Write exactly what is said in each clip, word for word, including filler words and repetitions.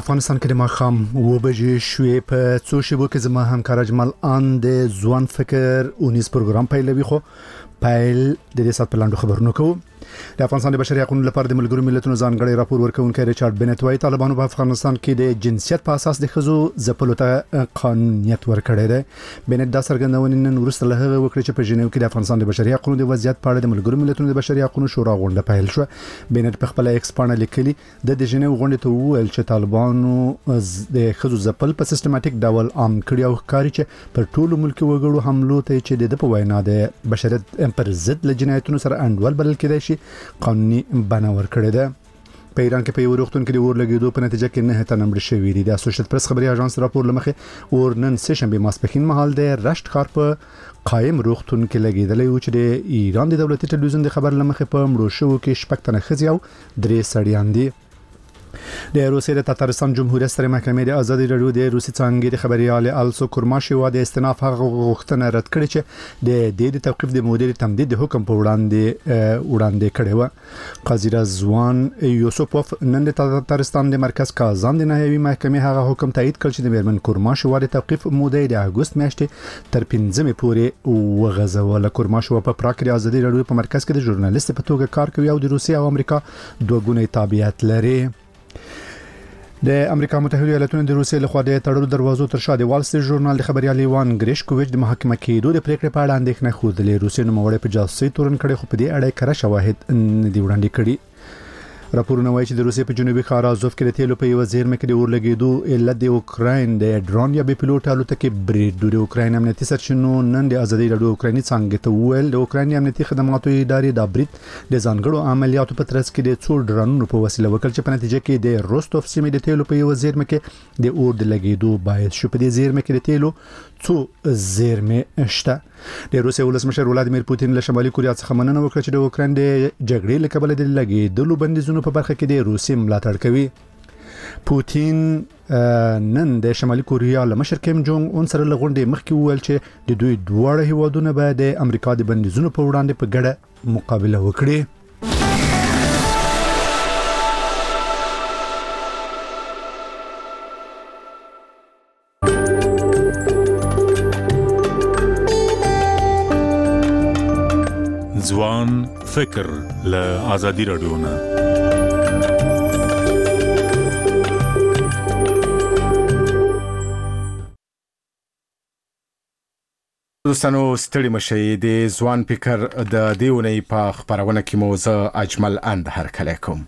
افغانستان کې د ماښام اوه بجې شوې په څو شیبو کې زما همکار اجمل ان د ځوان فکر اونیز پروګرام پیلوي خو پیل د دې سات په لاندو خبرونه کوو. د افغانستان د بشري حقوقو لپاره د ملګرو ملتونو ځانګړي راپور ورکونکي ریچارډ بنت وايي طالبانو په افغانستان کې د جنسیت په اساس د خزو ځپلو ته قانونیت ورکړی دی. بنت دا څرګندونه نن وروسته له هغه وکړه چې په ژنیو کې د افغانستان د بشري حقوقو د وضعیت په اړه د ملګرو ملتونو د بشري حقوقو شورا غونډه پیل شو. بنت په خپل ایکس باندې لیکلي د د ژنیو غونډې ته وویل چې طالبانو د خزو ځپل په سیستماتیک ډول عام کړی او ښکاري چې پر ټولو ملکي وګړو حملو ته چې د په وینا د بشریت پر ضد له جنایتونو سره انډول بلل کېدای شي قانوني بنا ورکړی ده. په ایران کې په یو روغتون کې د اور لګیدو په نتیجه کې نه تنه مړ شوي دي. د اسوسییټ پریس خبري اژانس راپور لمخې اور نن سه شنبه ماسپښین مهال د رشت ښار په قائم روغتون کې لګیدلی و چې د ایران د دولتي ټلویزیون د خبر لمخې په مړو شوو کې شپږ تنه ښځې او درې سړیان دي. د روسیې د تاتارستان جمهوریت سترې محکمې د ازادي رادیو د روسي څانګې د خبريال السو کورماشووا د استئناف هغه غوښتنه رد کړې چې د دې د توقيف د مدیر تمدید د حکم په وړاندې وړاندې کړې و. قاضي رضوان یوسفوف نن د تاتارستان د مرکز کازان د نهایي محکمې هغه حکم تایید کړ چې د میرمن کورماشووا د توقيف مدې د اګوست میاشتې تر پنځمې پورې وغځول. کورماشووا په پراګ د ازادي رادیو په مرکز کې د ژورنالیست په توګه کار کوي او د روسیې او امریکا دوه ګونې تابعیت لري. د امریکا متحده ایالاتونو د روسیې لخوا د تړلو دروازو تر شا د وال سټریټ ژورنال د خبريال ایوان ګریشکوویچ د محاکمه کېدو د پریکړې په اړه اندېښنه خوده. روسیې نوموړی په جاسوسي تورن کړي خو په دې اړه کره شواهد نه دی وړاندې کړي. راپورونه وایي چې د روسیې په جنوبي ښار ازوف کې د تیلو په یو زیرمه کې د اور لګیدو علت د اوکراین د ډرون یا بي پيلوټ الوتکې برید د اوکراین امنیتي سرچینو نن د ازادي رادیو اوکرایني څنګه ته ویل د اوکراین امنیتي خدماتو ادارې د برید د ځانګړو عملیاتو په ترڅ کې د څو ډرونونو په وسیله وکړ چې په نتیجه کې د روستوف سیمې د تیلو په یو زیرمه کې د اور د لګیدو باعث شو. په دې زیرمه کې د تیلو څو زیرمې شته. د روسیې ولسمشر ولادیمیر پوتین له شمالي کوریا څخه مننه وکړه چې د اوکراین د جګړې له کبله د لګیدلو بندیزونو په برخه کې د روسیې ملاتړ کوي. پوتین نن د شمالي کوریا له مشر کیم جونګ اون سره لغونډې مخکې وویل چې د دوی دواړه هیوادونه به د امریکا د بندیزونو په وړاندې په ګډه مقابله وکړي. ځوان فکر له ازادي رادیو نه دوستانو ستړي مشي د ځوان فکر د دیونې په خبرونه کې موزه اجمل اند هر کله کوم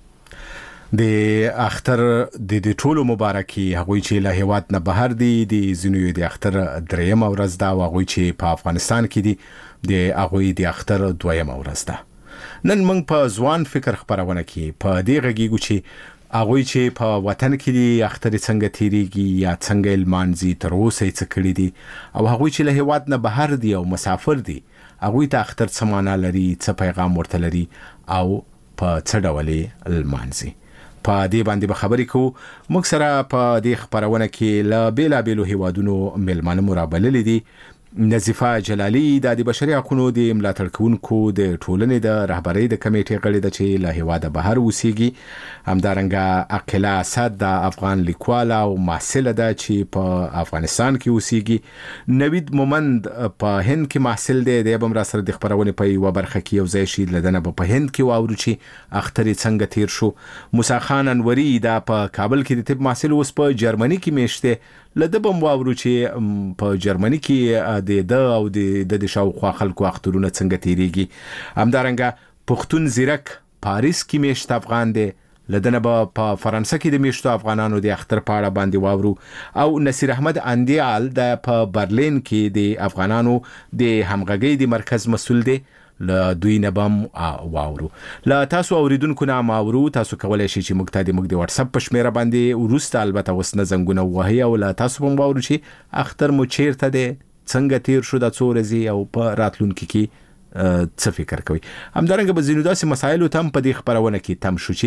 د اختر د د ټولو مبارکي هغوی چې له هیواد نه بهر دي د زینوی د اختر دریم ورځ دا هغوی چې په افغانستان کې دي د هغوی د اختر دویم ورځ ده. نن موږ په ځوان فکر خبرونه کې په دې غږیږو چې هغوی چې په وطن کې دي اختر څنګه تیریږي یا څنګه لمانځي تر اوسه یې څه کړي دي او هغوی چې له هیواد نه بهر دي او مسافر دي هغوی ته اختر څه معنا لري څه پیغام ورته لري او په څه ډول یې لمانځي. په دې باندې به خبرې کوو. موږ سره په دې خبرونه کې له بیلابیلو هیوادونو ملمانه مرابلل دي. نظیفه جلالی د بشري حقوقو د ملاتړ کوونکو د ټولنې د رهبرۍ د کمیټې غړي د چې له هیواده بهر اوسېږي. همدارنګه عقیله اسد د افغان لیکوال او محصل ده چې په افغانستان کې اوسېږي. نوید مومند په هند کې محصل دی. د بم را سره د خبرونه په یو برخه کې یو ځای شي لدنه په هند کې واورو چې اختر څنګه تیر شو. موسی خان انوري دا په کابل کې د طب محصل اوس په جرمني کې میشته لده بم واورو چې په جرمني کې د د او د د شاوخوا خلکو اخترونه څنګه تیریږي. همدارنګه پښتون زیرک پاریس کې میشت افغان دی لدنه په فرانسه کې د میشتو افغانانو د اختر په اړه باندې واورو او نصیر احمد اندیال د په برلین کې د افغانانو د همغږي د مرکز مسؤل دی له دوی نه بم واورو. له تاسو اوریدونکو نه ماورو تاسو کولای شئ چې موږ ته د موږ د واتس اپ په شمیره باندې ورسته البته وسنه زنګونه وهي او له تاسو هم واورو چې اختر مو چیرته دی څنګه تیر شو د څو ورځې او په راتلونکي کې څه فکر کوي. همدارنګه به زینو داسې مسایلو تم په دې خبرونه کې تم شو چې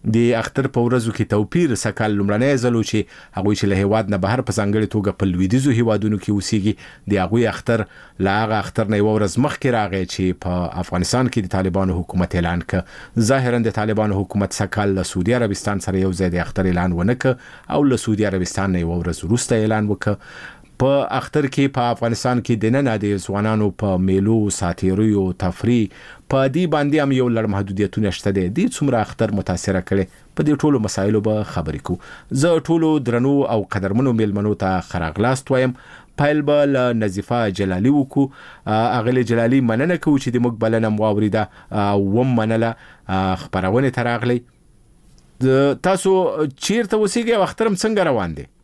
د اختر په ورځو کې توپیر سکل لمړنۍ ځلو چې هغوی چې له هیواد نه بهر په ځانګړې توګه په لویدیځو هیوادونو کې اوسېږي د هغوی اختر له هغه اختر نه یوه ورځ مخکې راغی چې په افغانستان کې د طالبانو حکومت اعلان کړ. ظاهرا د طالبانو حکومت سکل له سعودي عربستان سره یو ځای د اختر اعلان ونه کړ او له سعودي عربستان نه یوه ورځ وروسته اعلان وکړ. په اختر کې په افغانستان کې د نن د ځوانانو په میلو ساتیریو تفریح په دې باندې هم یو لړ محدودیتونه شته دي. د څومره اختر متاثره کړي په دې ټولو مسایلو به خبرې کوو. زه ټولو درنو او قدرمنو میلمنو ته ښه راغلاست وایم. پیل به له نظیفه جلالي وکړو. اغلې جلالي مننه کوو چې د موږ بلنه مو واورېده او ومنله خپرونې ته راغلی. تاسو چیرته اوسېږئ او اختر هم څنګه روان دی؟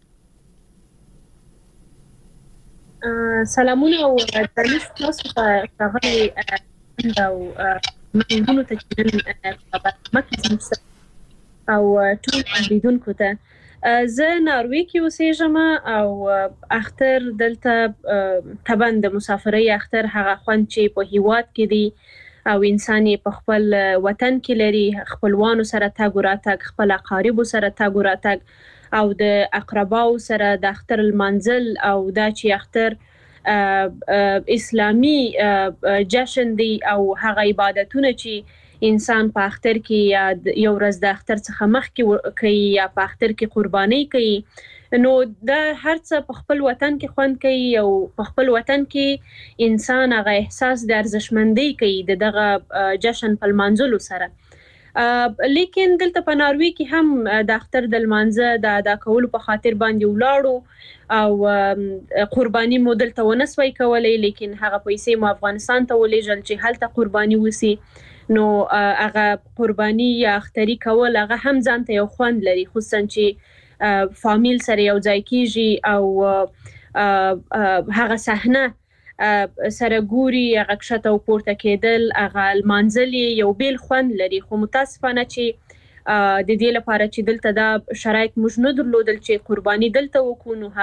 سلامونه او درنښت تاسو ته ښاغلي او مننونو ته چې نن مکه او ټول اوریدونکو ته. زه ناروې کې اوسېږم او اختر دلته طبعا د مسافرۍ اختر هغه خوند چې په هیواد کې دی او انسان په خپل وطن کې لري، خپلوانو سره تګ راتګ، خپل اقاربو سره تګ راتګ او د اقرباو سره د اختر المنزل او دا چې اختر اسلامی جشن دی او هغه عبادتونه چې انسان په اختر کې یو ورځ د اختر څخه مخکې کوي یا په اختر کې قرباني کوي، نو دا هر څه په خپل وطن کې خوند کوي او په خپل وطن کې انسان هغه احساس د ارزښتمندۍ کوي د دغه جشن په لمانځلو سره. لیکن دلته په ناروې کې هم د اختر د لمانځه د ادا کولو په خاطر باندې ولاړو او قرباني مو دلته ونه سوی کولی، لیکن هغه پیسې مو افغانستان ته ولېږل چې هلته قرباني وسي. نو هغه قرباني یا اختري کول هغه هم ځان ته یو خوند لري، خصوصا چې فامیل سره یو ځای کېږي او هغه صحنه سره ګوري، هغه کښته او پورته کېدل، هغه لمانځل یو بیل خوند لري. خو متاسفانه چې د دې لپاره چې دلته دا شرایط موږ نه درلودل چې قرباني دلته وکړو، نو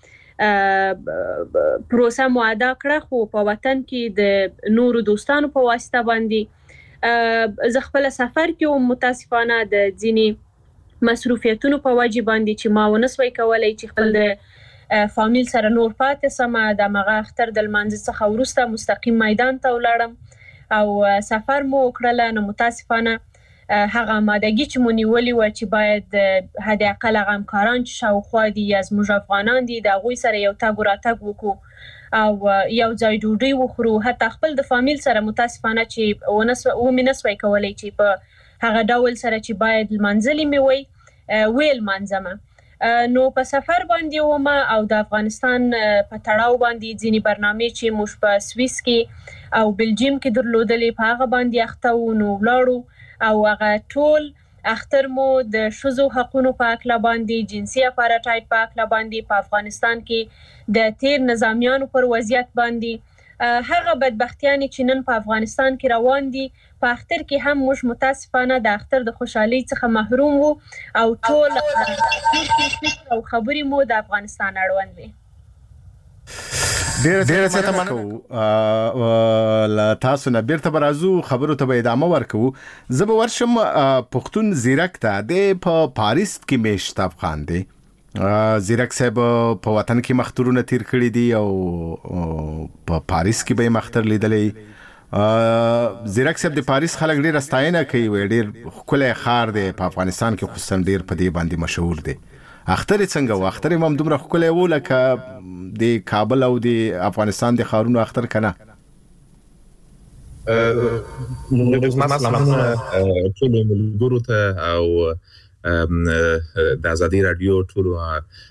هغه پروسه مو ادا کړه. خو په وطن کې د نورو دوستانو په واسطه باندې زه خپل سفر کې متاسفانه د ځینې مصروفیتونو په وجه باندې چې ما ونه سوی کولی چې خپل د فامیل سره نور پاتې سمه د مغه اختر د لمانځه څخه وروسته مستقیم میدان ته ولاړم او سفر مو وکړله. نو متاسفانه هغه آمادګي چې مو نیولې وه چې باید حد اقل هغه همکاران چې شاوخوا دي یا زموږ افغانان دي د هغوی سره یو تګ راتګ وکړو او یو ځای ډوډۍ وخورو، حتی خپل د فامیل سره متاسفانه چې ومې نه سوی کولی چې په هغه ډول سره چې باید لمانځلې مې وی ویې لمانځمه. نو په سفر باندې ومه او د افغانستان په تړاو باندې ځینې برنامې چې موږ په سویس کې او بلجیم کې درلودلې په هغه باندې اخته وو. نو ولاړو او هغه ټول اختر مو د ښځو حقونو په هکله باندې، جنسي اپارټایډ په هکله باندې، په افغانستان کې د تیر نظامیانو پر وضعیت باندې، هغه بدبختیانې چې نن په افغانستان کې روان دي، په اختر کې هم موږ متاسفانه د اختر د خوشحالۍ څخه محروم وو او ټول او خبرې مو د افغانستان اړوند وي. ډېره زیاته مننه له تاسو نه. بیرته به راځو، خبرو ته به ادامه ورکوو. زه به ورشم پښتون زیرک ته. د په پاریس کې میشت افغان دی. زیرک صاحب په وطن کې مختورونه تیر کړي دي او په پاریس کې به یې مختر لیدلی. زیرک صاحب د پاریس خلک ډېره ستاینه کوي، ډېر ښکلی ښار دی په افغانستان کې، خصوصا ډېر په دې باندې مشهور دی. اختر یې څنګه و؟ اختر یې هم دومره ښکلی و لکه د کابل او د افغانستان د ښارونو اختر که نه؟ سلامونه ټولو ملګرو ته او د ازادي راډیو ټولو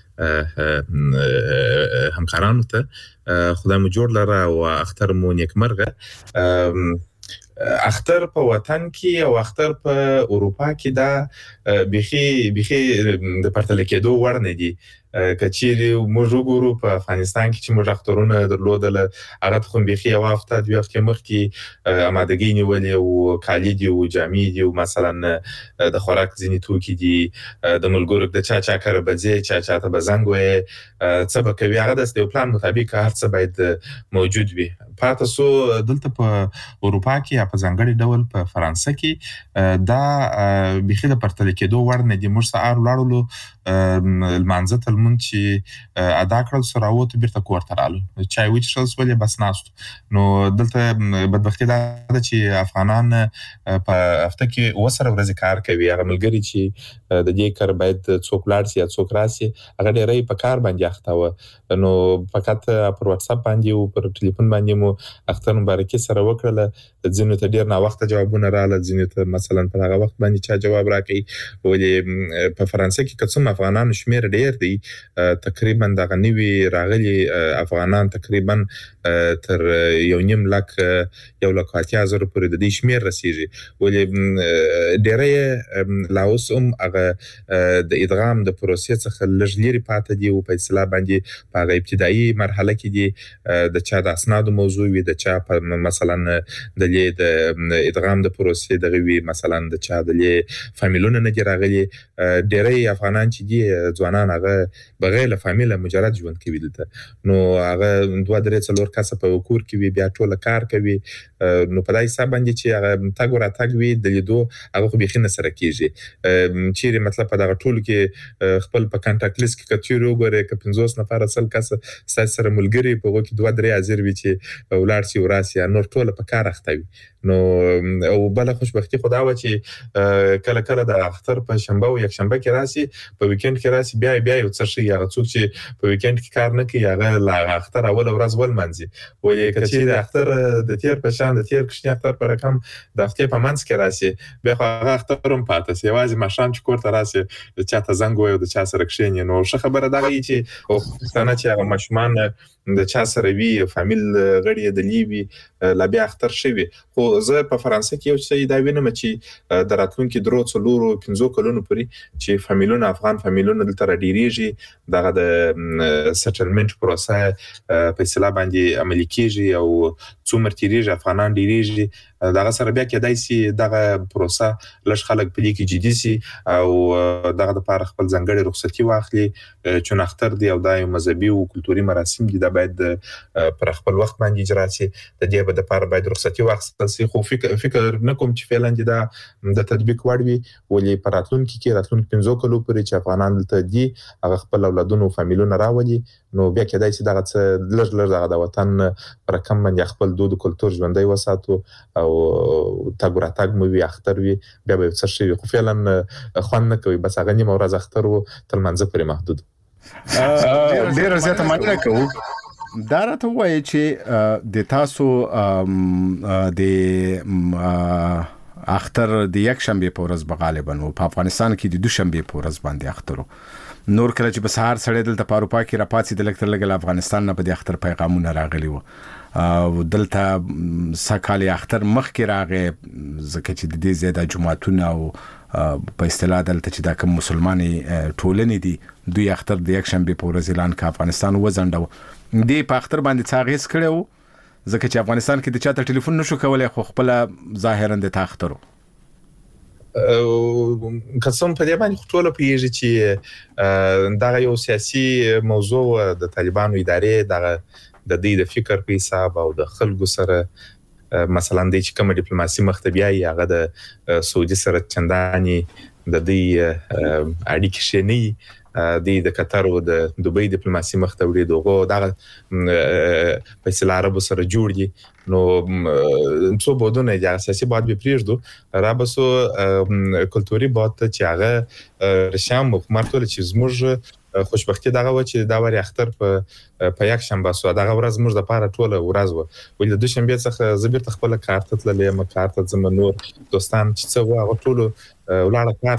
همکارانو ته. خدای مو جوړ لره او اختر مو نیکمرغه. اختر په وطن کې او اختر په اروپا کې دا بيخي بيخي د پرتل کېدو وړ نه دي. کچيري موږ وګورو په افغانستان کې چې موږ اخترونه درلودل هغه خو بيخي یو هفته دوه هفته مخکې آمادګي نیولې او کالي دي او جامې دي او مثلا د خوراک ځینې توکي دي د ملګرو د چا چا کار بځي چا چا ته بزنګوي څه به کوي هغه د پلان مطابق هر څه باید موجود وي. پاتې سو دلته په اروپا کې یا په ځانګړي ډول په فرانسه کې دا بيخي د پرتل کېدو وړ نه دي. موږ سهار لاړو المانزه تلمون چې ادا کړل سره وته بیرته کور ته رالو چای وچښل سولې بس ناست. نو دلته بدبختي دا چې افغانان په هفته کې وسره ورځ کار کوي. هغه ملګری چې د دې کار باید څوک لاړ شي یا څوک راسي هغه ډېرې په کار باندې اخته و. نو فقط پر واتس اپ باندې او پر ټلیفون باندې مو اختر مبارکي سره وکړه. ځینو ته ډېر نا وخت جوابونه رااله ځینو ته مثلا په هغه وخت باندې چا جواب راکړي. ولې په فرانسه کې کوم افغانان شمیر ډېر دی تقریبا دغه نوی راغلي افغانان تقریبا تر یو نیم لک یو لک اتیا زره پورې د دې شمیر رسیږي. ولې ډېرې لاوس هم هغه د ادغام د پروسې څخه لږ لري پاتې دي او په اصطلاح باندې په هغه ابتدایي مرحله کې دي د چا د اسناد موضوع وي د چا په مثلا د د ادغام د پروسې دغه وی مثلا د چا د فامیلونه نه راغلي. ډېرې افغانان چې دي ځوانان هغه بغیر له فامیله مجرد ژوند کوي دلته. نو هغه دوه درې څلور کسه په کور کې وي بیا ټول کار کوي. نو په دای حساب باندې چې هغه تاګ ور تاګ وي د لیدو هغه خو بيخي نه سره کیږي. چیرې مطلب په دغه ټول کې خپل په کانټاکټ لیست کې کتیرو وګوره ک پنځوس نفر اصل کسه ستاسو سره ملګری په وګ کې دوه درې حاضر وي چې ولار سي وراسي نور ټول په کار اخته وي. نو او بل خوشبختی خدا و چې کله کله د اختر په شنبه او یک شنبه کې راسي په ویکند کې راسي بیا بیا یو څه شي هغه څوک چې په ویکند کې کار نه کوي هغه لا اختر اول ورځ ول منځي. ولې کچې د اختر د تیر په شان د تیر کښنی اختر پر رقم د هفته په منځ کې راسي بیا هغه اختر هم پاتې سي واځي ماشام چې کوړه راسي د چا ته زنګ وي او د چا سره کښینی. نو ښه خبره ده چې او ستانه چې هغه ماشومان د چا سره وی فامیل غړي د لیوي لا بیا اختر شوی. خو زه په فرانسه کې یو څه دا وینم چې د راتلونکو درو څلورو پنځو کلونو پورې چې فامیلونه افغان فامیلونه دلته راډیریږي دغه د سټلمنت پروسه په اصطلاح باندې عملي کیږي او څومره تیریږي افغانان ډیریږي دغه سره بیا کېدای شي دغه پروسه لږ خلک په دې کې جدي سي او دغه د پاره خپل ځنګړي رخصتي واخلي چې اختر دی او د مذهبي او کلتوري مراسم دي دا باید پر خپل وخت باندې اجرا شي. د دې په لپاره باید رخصتي واخیستل شي. خو فکر فکر نه کوم چې فعلا دا د تطبیق وړ وي. ولې په راتلونکي کې راتلونکي پنځو کلو پورې چې افغانان دلته دي هغه خپل اولادونو فامیلونه راولي نو بیا کېدای شي دغه څه لږ لږ د وطن پر کم باندې خپل دود او کلتور ژوندۍ وساتو او تاګ راتاګ مو وي اختر وي بیا به څه شي. خو فعلا خوان نه کوي بس هغه نیمه ورځ اختر وو تل منځ پورې محدود. ډېر زیاته مننه کوم. دا راته وایي چې د تاسو د اختر د یک شنبه په ورځ بغالبا او په افغانستان کې د دوشنبه په ورځ باندې اخترو. نور کله چې بسهار سړی دلته په اروپا کې راپاتې د لکتر لګل افغانستان نه په د اختر پیغامونه راغلي وو او دلته سکالي اختر مخ کې راغې ځکه چې د دې زیاده جمعهتون او په اصطلاح دلته چې د کوم مسلمانۍ ټولنې دي دوی اختر د یک شنبه په ورځ اعلان کا افغانستان وزندو دی په اختر باندې څاغیس کړو ځکه چې افغانستان کې د چاته ټلیفون نشو کولای خو خپل ظاهرا د تاخترو قسم په دې باندې ټول پیږي چې دا یو سیاسي موضوع د طالبانو ادارې د د دې د فکر په حساب او د خلکو سره مثلا د چې کوم ډیپلوماسي مختبیای هغه د سعودي سره چنداني د دې اړیکې شنی د د قطر او د دوبۍ ډیپلوماسي مختوري دغه دغه په اصطلاح عربو سره جوړ دي. نو څو بودونه د سیاسي باد به پریږدو رابسو کلتوري باد چې هغه رشام حکومت ول چې زموږ خوشبختی دغه و چې دا وری اختر په په یک شنبه سو دغه ورځ موږ د پاره ټوله ورځ و ولې د دوشنبه څخه زبر تخپل کارت تللې ما کارت زم نور دوستان چې څو هغه ټوله ولاړه کارت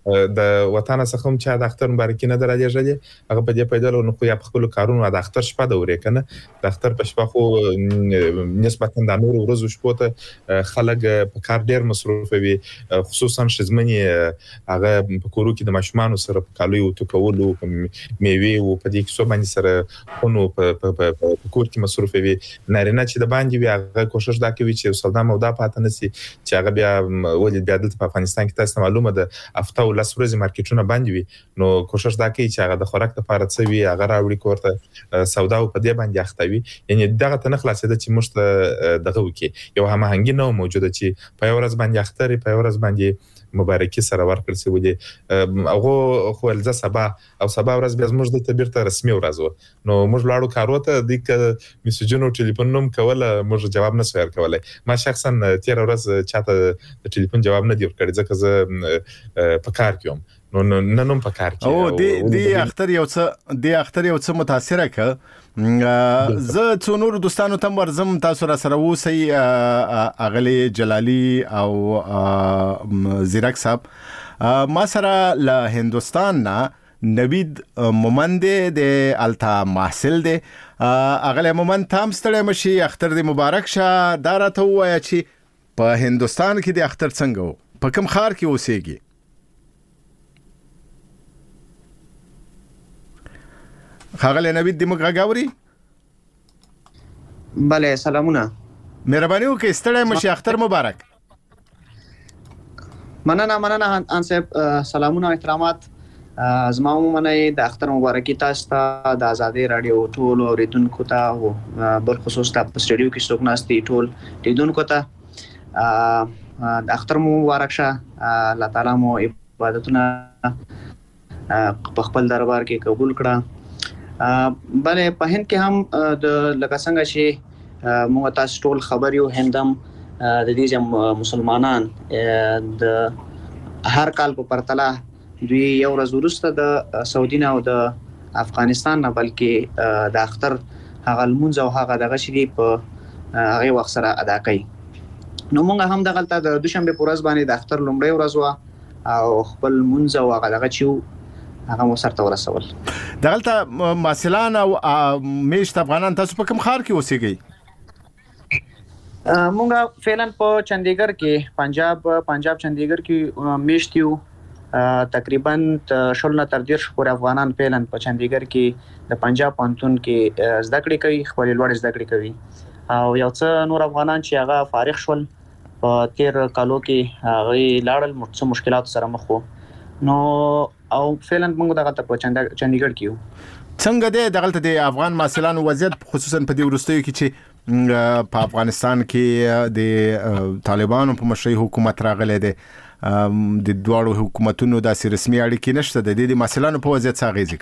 د وطن څخه هم چې د اختر مبارکي نه درلېږلې هغه په دې پیدا نو خو یا په خپل کارونو د اختر شپه د ورې کنه د اختر په شپه خو نسبتا د نور ورځو شپو ته خلک په کار ډیر مصروف وي خصوصا شزمنی هغه په کورو کې د ماشومان سره په کالو تو کولو میوي او په دې کې څو باندې سره خونو په کور کې مصروف وي نارینه چې د باندې وي هغه کوشش دا کوي چې سلطان مودا پاتنه سي چې هغه بیا ولې بیا د افغانستان کې تاسو معلومه ده هفته ولس ورځې مارکیټونه باندې وي نو کوشش دا کوي چې هغه د خوراک لپاره څه وي هغه راوړي کوړه سودا او په دې باندې اختوي یعنی دغه ته نه خلاصېده چې مشت دغه وکي یو هماهنګي نه موجوده چې په ورځ باندې اختر په ورځ باندې مبارکي سره ورکړل شي ودی هغه خو الزه سبا او سبا ورځ بیا زموږ د تبرته رسمي ورځ و نو موږ لاړو کاروته د ک میسجونو ټلیفون نوم کوله موږ جواب نه سویر کولای ما شخصا تیر ورځ چاته د ټلیفون جواب نه دی ورکړی ځکه زه په کار کوم نو نن هم په کار کې او دی دی اختر یو څه دی اختر یو څه متاثره ک زه څو نور دوستانو تم ورزم تاسو را سره وسی اغلی جلالی او زیرک صاحب ما سره له هندستان نه نوید مومند د التا محصل دی اغلی مومند تام ستړی مشي اختر دی مبارک شه دا راته ووایه چې په هندستان کې د اختر څنګه و په کوم ښار کې اوسېږي خاغلی نوید دی موږ غاوري بله سلامونه مهرباني وکړئ ستړی مشي اختر مبارک مننه مننه ان صاحب سلامونه احترامات زما مننه د اختر مبارکي تاسو ته د ازادي رادیو ټول اوریدونکو ته او بل خصوص ته په سټډیو کې څوک ناستي ټول لیدونکو ته د اختر مبارک شه الله تعالی مو عبادتونه په خپل دربار کې قبول کړه بله په هند کې هم د لکه څنګه چې موږ تاسو ټول خبر یو هندم د دې چې مسلمانان د هر کال په پرتله دوی یو ورځ وروسته د سعودي نه او د افغانستان نه بلکې د اختر هغه لمونځ او هغه دغه شی په هغه وخت سره ادا کوي نو موږ هم دغلته د دوشنبه په ورځ باندې د اختر لومړی ورځ و او خپل لمونځ او هغه دغه چې هغه مو سره ورسول دغلته ماسلان او میشت افغانان تاسو په کوم ښار کې اوسېږئ مونږ فعلا په چندیګر کې پنجاب پنجاب چندیګر کې میشت یو تقریبا شل نه تر ډیر شپږ افغانان فعلا په چندیګر کې د پنجاب پانتون کې زده کړې کوي خپل لوړ زده کړې کوي او یو څه نور افغانان چې هغه فارغ شول په تیر کالو کې هغه لاړل څه مشکلات سره مخ وو نو او فعلا موږ دغه په چندیګر کې یو څنګه دی دغلته د افغان ماسلان وضعیت خصوصا په دې وروستیو کې چې په افغانستان کې د طالبانو په مشرۍ حکومت راغلی دی د دواړو حکومتونو داسې رسمي اړیکې نشته د دې د ماسلانو په وضعیت څه اغیزې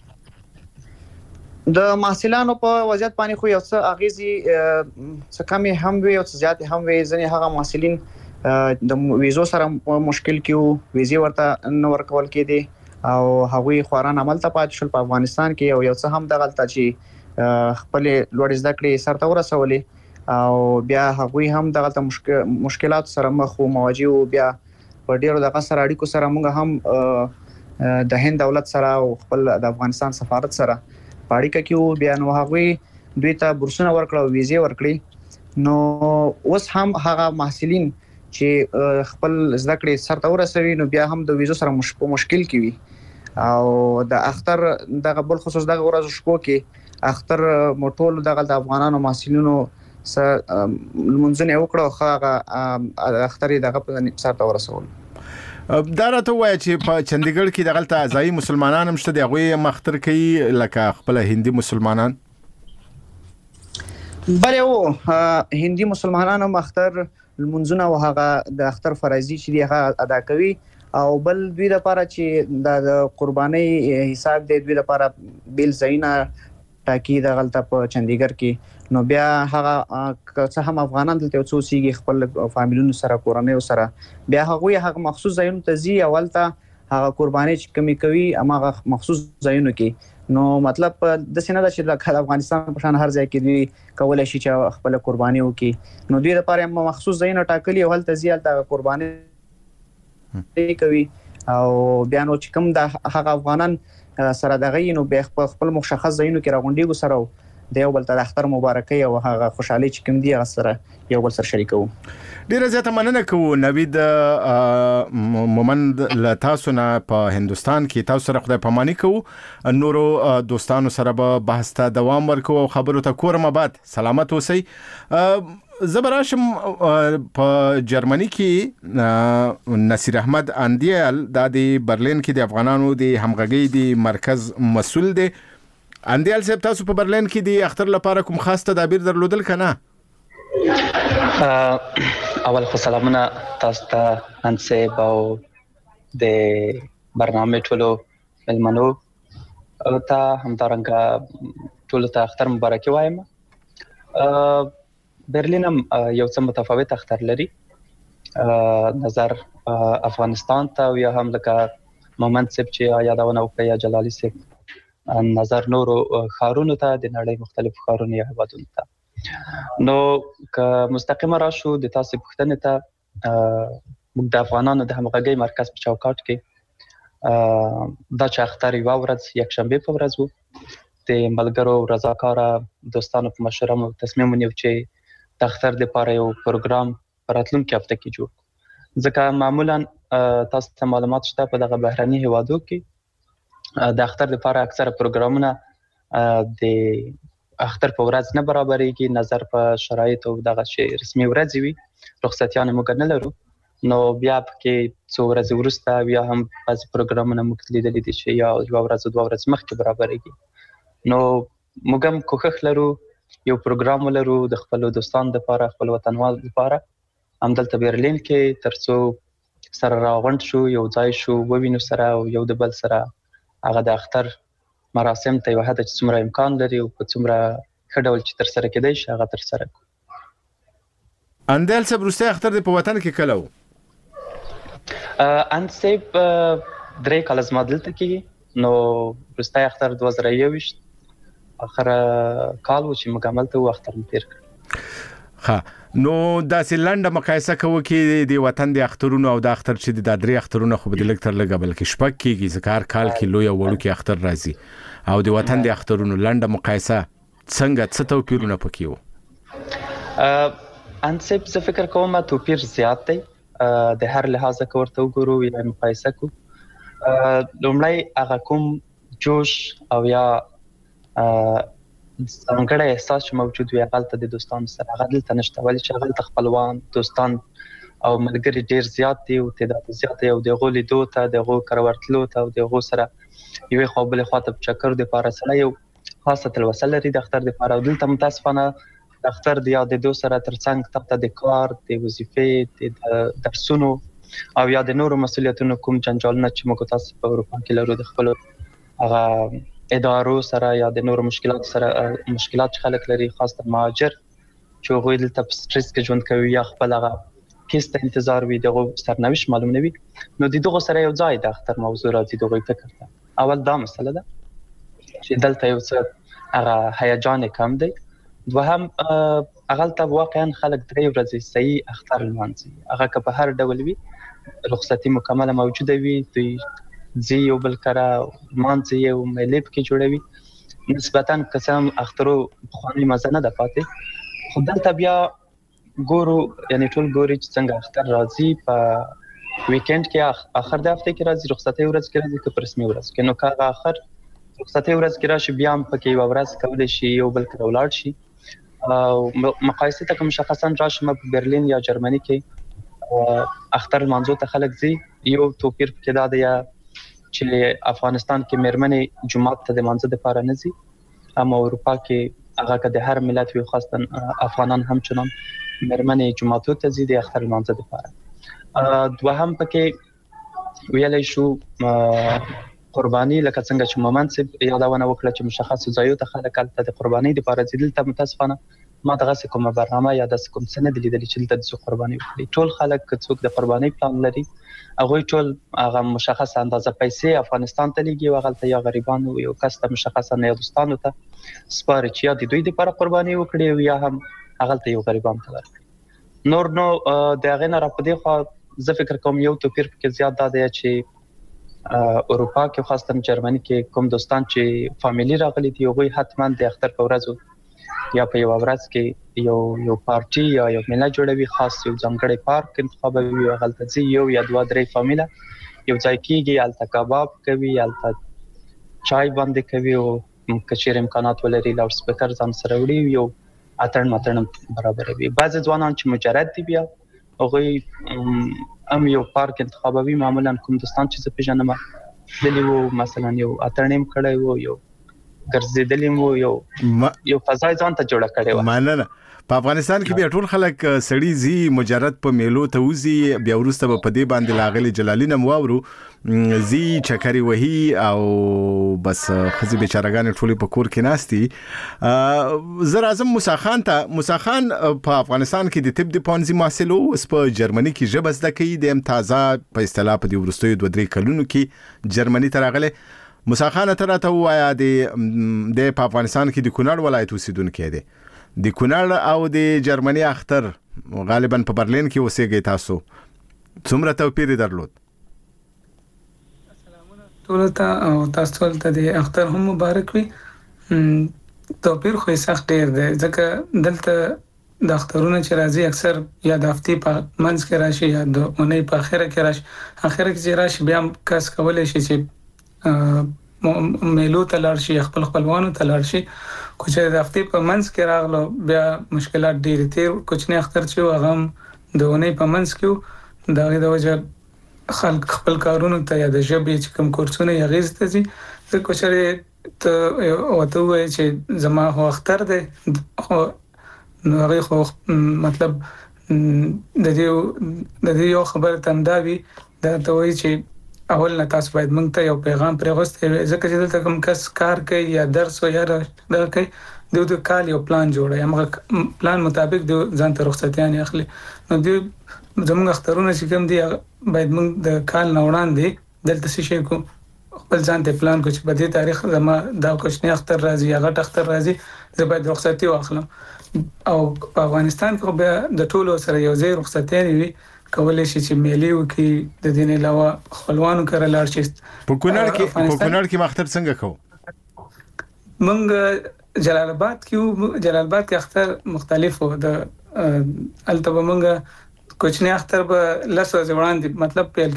کړي د محصلانو په وضعیت باندې خو یو څه اغیزې څه کمې هم وي او څه زیات هم وي ځنې هغه محصلین د ویزو سره مشکل کیو ویزې ورته نه ورکول کېدي او هغوی خوران عمل ته پات شول په افغانستان کې او یو څه هم دغلته چې خپل لوړ زده کړې سره ورسولې او بیا هغوی هم دغلته مشکلات سره مخ او مواجه او بیا په ډیرو دغه سره اړیکو سره موږ هم د هند دولت سره او خپل د افغانستان سفارت سره په اړیکه کې بیا نو هغوی دوی ته بورسونه ورکړه او ویزې ورکړي نو اوس هم هغه محصلین چې خپل زده کړې سره ورسوي نو بیا هم د ویزو سره مش په مشکل کې وي او د اختر دغه بل خصوص دغه ورځ شپو کې اختر موټول دغه د افغانانو محصلینو سره منځنه وکړو خو اختر دغه سره ورسول دا راته وایي چې په چندیګر کې دغلته ځایي مسلمانان هم شته دی هغوی مختر کوي لکه خپل هندي مسلمانان بله او هندي مسلمانان هم اختر لمونځونه او هغه د اختر فرایضي چې دی هغه ادا کوي او بل دوی لپاره چې د قرباني حساب دی دوی لپاره بیل زینا ټاکی د غلطه په چندیګر کې نو بیا هغه څه هم افغانان دلته څو سیږي خپل فامیلونو سره کورنۍ سره بیا هغه هغه مخصوص ځایونو ته ځي اولته هغه قرباني چې کمی کوي اما مخصوص ځایونو کې نو مطلب د سینه د چې د افغانستان په شان هر ځای کې دوی کولای شي چې خپل قرباني وکړي نو دوی لپاره مخصوص ځایونه ټاکلي او هلته ځي هلته قرباني کوي او بیا نو چې کوم د هغه افغانان سره دغه نو به خپل مشخص ځایونو کې راغونډي سره د یو بل ته د اختر مبارکي او هغه خوشحالي چې کوم دی هغه سره یو بل سره شریکو. ډیره زیاته مننه کوو نوید مومند له تاسو نه په هندستان کې. تاسو سره خدای پاماني کوو. نورو دوستانو سره به بحث ته دوام ورکوو او خبرو ته کورم آباد. سلامت اوسئ. زبراشم په جرمني کې نصیر احمد اندیال د برلین کې د افغانانو د همغږي د مرکز مسؤل دی. اندیال صاحب تاسو په برلین کې د اختر لپاره کوم خاص تدابیر درلودل کنه؟ اول خو سلامونه تاسو ته انصب او د برنامه ټولو ملمنو ته همدارنګه ټولو ته اختر مبارکي وایم. برلین هم یو څه متفاوت اختر لري نظر افغانستان ته، یا هم لکه مومند صاحب چې یادونه وکړه یا جلالي صاحب نظر نورو ښارونو ته د نړۍ مختلف ښارونو یا هیوادونو ته. نو که مستقیمه راشو د تاسو پوښتنې ته، موږ د افغانانو د همغږۍ مرکز په چوکاټ کې دا چې اختر یوه ورځ یک شنبې په ورځ وو، د ملګرو رضاکاره دوستانو په مشوره مو تصمیم ونیو چې د اختر دپاره یو پروګرام په راتلونکي هفته کې جوړ کړو. ځکه معمولا تاسو ته معلومات شته په دغه بهرني هیوادو کې د اختر لپاره اکثره پروګرامونه د اختر په ورځ نه برابرېږي، نظر په شرایطو دغه چې رسمي ورځې وي، رخصتیانې موږ نه لرو. نو بیا پکې څو ورځې وروسته بیا هم بعضې پروګرامونه موږ لیدلي دي چې یا یوه ورځ دوه ورځې مخکې برابرېږي. نو موږ هم کوښښ لرو یو پروګرام ولرو د خپلو دوستانو دپاره، خپل وطنوالو دپاره همدلته برلین کې، تر څو سره راغونډ شو، یو ځای شو، ووینو سره او یو د بل سره هغه د اختر مراسم ته یو حد چې څومره امکان لري او په څومره ښه ډول چې ترسره کېدی شي هغه ترسره کړو. اندیال صاحب وروستی اختر دې په وطن کې کله و؟ اند صاحب درې کاله زما دلته کېږي. نو وروستی اختر دوه زره یوویشت اخره کال و چې موږ هملته وو، اختر مو تېر کړ. ښه، نو داسې لنډه مقایسه کوو کې د وطن د اخترونو او د اختر چې د درې اخترونو خو به د لږ تر لږه بلکې شپږ کېږي، ځکه هر کال کې لوی او وړوکي اختر راځي، او د وطن د اخترونو لنډه مقایسه څنګه څه توپیرونه پکې وو؟ انصب زه فکر کوم توپیر زیات دی د هر لحاظه که ورته وګورو یا مقایسه کو. لومړی هغه کوم جوش او یا ځانګړی احساس چې موجود وي هغلته د دوستانو سره هغه دلته نشته، ولې چې هغلته خپلوان، دوستان او ملګري ډېر زیات دي او تعداد زیات دی، او د هغو لیدو ته، د هغو کره ورتلو ته او د هغو سره یوې خوا بلې خوا ته په چکر دپاره سړی یو خاصه تلوسه لري د اختر دپاره. او دلته متاسفانه د اختر د یادېدو سره تر څنګ تاته د کار، د وظیفې، د درسونو او یا د نورو مسؤلیتونو کوم جنجالونه چې موږ تاسو په اروپا کې لرو د خپلو هغه ادارو سره یا د نورو مشکلات سره، مشکلات چې خلک لري خاص د مهاجر چې هغوی دلته په سټرس کې ژوند کوي یا خپل هغه کیس ته انتظار وي، دغه سرنوشت معلوم نه وي، نو د دغو سره یو ځای د اختر موضوع راځي دغوی فکر ته. اول دا مسله ده چې دلته یو څه هغه هیجان کم دی. دوهم هغلته واقعا خلک درې ورځې صحیح اختر لمانځي، هغه که په هر ډول وي، رخصتي مکمله موجوده وي، دوی ځي یو بل کره لمانځي او میلې پکې جوړوي. نسبتا که څه هم اخترو پخوانۍ مزه نه ده پاتې، خو دلته بیا ګورو، یعنې ټول ګوري چې څنګه اختر راځي په ویکینډ کې، اخر د هفتې کې راځي، رخصتۍ ورځ کې راځي، که په رسمي ورځ کې. نو که هغه اخر رخصتۍ ورځ کې راشي بیا هم پکې یوه ورځ کولی شي یو بل کره ولاړ شي. او مقایسې ته که مشخصا راشم په برلین یا جرمني کې اختر لمانځو ته خلک ځي، یو توپیر پکې دا دی چې افغانستان کې میرمنې جومات ته د لمانځه دپاره نه ځي، اما اروپا کې هغه که د هر ملت وي، خاصتا افغانان همچنان میرمنې جوماتو ته ځي د اختر لمانځه دپاره. دوهم پکې ویلی شو قرباني، لکه څنګه چې مومند صاحب یادونه وکړه چې مشخصو ځایو ته خلک هلته د قربانۍ دپاره ځي. دلته متاسفانه ما دغسې کومه برنامه یا داسې کوم څه نه دي لیدلي چې دلته د څوک قرباني وکړي. ټول خلک که څوک د قربانۍ پلان لري، هغوی ټول هغه مشخصه اندازه پیسې افغانستان ته لیږي او هغلته یا غریبانو یو کس ته مشخصه یا دوستانو ته سپاري چې یا د دوی دپاره قرباني وکړي او یا هم هغلته یو غریبانو ته ورکړي. نور نو د هغې نه را په دې خوا زه فکر کوم یو توپیر پکې زیات دا دی چې اروپا کې خاصه جرمني کې کوم دوستان چې فاميلي راغلي دي هغه حتما د اختر په ورځ یا په یو ورځ کې یو یو پارټي یا یو میله جوړوي خاص یو ځانګړی پارک انتخابوي او غلطه زی یو یا دوه درې فامیله یو ځای کېږي الته کباب کوي الته چای باندې کوي او کچیر امکانات ولري لاوډ سپیکر ځان سره وړي یو اتن ماتن برابروي بعض ځوانان چې مجرد دي بیا هغه ام یو پارک انتخابوي معمولا کوم دوستان چې په جنما دلی وو مثلا یو اترنیم کړی وو یو ګرځیدلیم وو یو ما... یو فضا ځان ته جوړ کړی و مننه په افغانستان کې بیا ټول خلک سړی زی مجرد په میلو ته وزي بیا ورسته په دې باندې لاغلي جلالین مواورو زی چکري وهي او بس خزي بیچارهګان ټولې په کور کې ناشتي زر اعظم موسی خان ته موسی خان په افغانستان کې د طب د پانزي محصلو اوس په جرمني کې ژبه زده کوي د تازه په اصطلاح په دې ورستوي دوه درې کلونو کې جرمني ته راغله موسی خان ته راته وایا د د په افغانستان کې د کونړ ولایت اوسیدونکو دی د کونړ او د جرمني اختر غالبا په برلین کې اوسېږي تاسو څومره توپیر درلود ټول ته او تاسو ته د اختر هم مبارک وي توپیر خو سخت ډیر دی ځکه دلته د اخترونو چې راځي اکثر یا د هفتې په منځ کې راشي یا د اونۍ په اخره کې راشي اخره کې چې راشي بیا کس کولای شي چې میلو ته لاړ شي خپل خپلوانو ته لاړ شي خو چې د هفتې په منځ کې راغلو بیا مشکلات ډېر تیر کوچنی اختر چې هغه د اونۍ په منځ کې دا د وجه خلک خپل کارونو ته یا د ژبې چې کوم کورسونه یې غیز ته دي زه کوشش ته وته وای چې زما هو اختر دی خو نو هغه خو مطلب د دې د دې یو خبره تنداوي دا ته وای چې اول نه تاسو باید موږ ته یو پیغام پرېغوستي ځکه چې دلته کوم کس کار کوي یا درس و یا دا کوي د د کال یو پلان جوړي هغه پلان مطابق د ځان ته رخصتیان اخلي نو د زموږ اخترونه چې کوم دي باید موږ د کال نه وړاندې دلته شي کو خپل ځان ته پلان کو چې په دې تاریخ زما دا کوچنی اختر راځي هغه اختر راځي زه باید رخصتي واخلم او په افغانستان کې به د ټولو سره یو ځای رخصتیان وي کولای شي چې میلې وکي د دین علاوه خپلوانو کړه لاړ شي په کونړ کې په کونړ کې مختر څنګه کو مونږ جلال آباد کې جلال آباد کې اختر مختلف و د البته مونږ کوچنی اختر به لاسو ځوړاندې مطلب پیل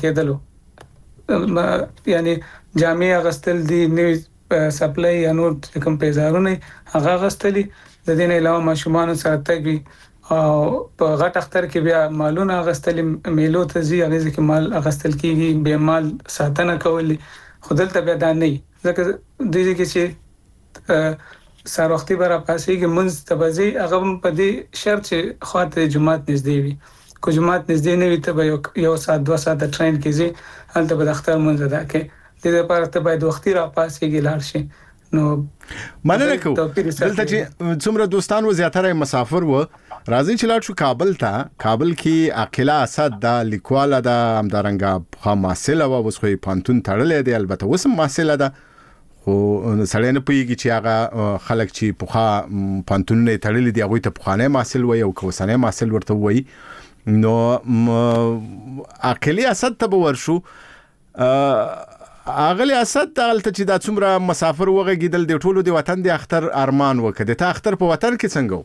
کېدلو یعنی جامع غستل دي نو سپلای یا نور کوم پیزارونه هغه غستلی د دین علاوه ماشومان سره تګي او په غټ اختر کې بیا مالونه غستل میلو ته زی هغه ځکه مال غستل کیږي به مال ساتنه کولی خودلته بیا دا نه ځکه د دې کې چې سار وختي برا پاسېږي منځ تبزي هغه په دې شرط چې خاطر جمعات نږدې وي کو جمعات نږدې نه وي ته یو ساعت دوه ساعت ټرین کې زی هلته به اختر منځ ده کې د دې لپاره ته باید وختي را پاسېږي لاړ شي نو مننه کو دلته چې څومره دوستان و زیاتره مسافر و راځي چې لاړ شو کابل ته کابل کې عاقله اسد د لیکواله د همدارنګه خاماسله و اوس خو پانتون تړلې دی البته اوس ماسله ده خو سړی نه پوهیږي چې هغه خلک چې پوخا پانتون نه تړلې دی هغه ته پوخانه ماسل وي او کوسانه ماسل ورته وي نو عاقله اسد ته ورشو اغلی اسد دلته چې د څومره مسافر وغږیدل د ټولو د وطن د اختر ارمان وکړه د اختر په وطن کې څنګه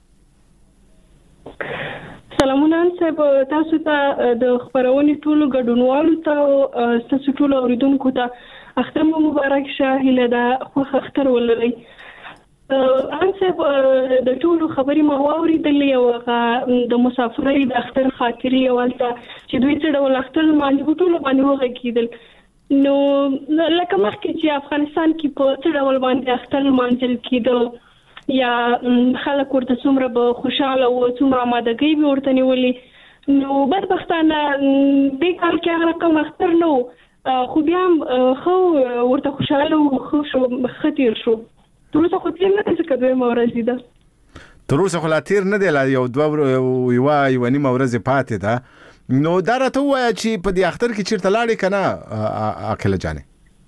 سلامونه صاحب تاسو ته د خبرونې ټولو ګډونوالو ته تاسو ټولو اوریدونکو ته اختر مبارک شه هله د خو اختر ولري ان صاحب د ټولو خبرې ما اوریدلې او د مسافرۍ د اختر خاطرې ولته چې دوی څه ډول اختر باندې ټولو باندې وغږیدل نو لکه مخکې چې افغانستان کې په څه ډول باندې اختر مانځل کېدل یا خلک ورته څومره به خوشاله او څومره آمادګي به ورته نیولې نو بدبختانه دې کال کې هغه رقم اختر نو خو بیا خو ورته خوشاله او خو شو خطر شو تر اوسه خو تیر نه څه کوي مورزي ده تر اوسه خو لا تیر نه دی لا یو دوه یو یو نیمه ورځ پاتې ده نو دا راته وایي چې په دې اختر کې چیرته لاړې کنه عاقله جانې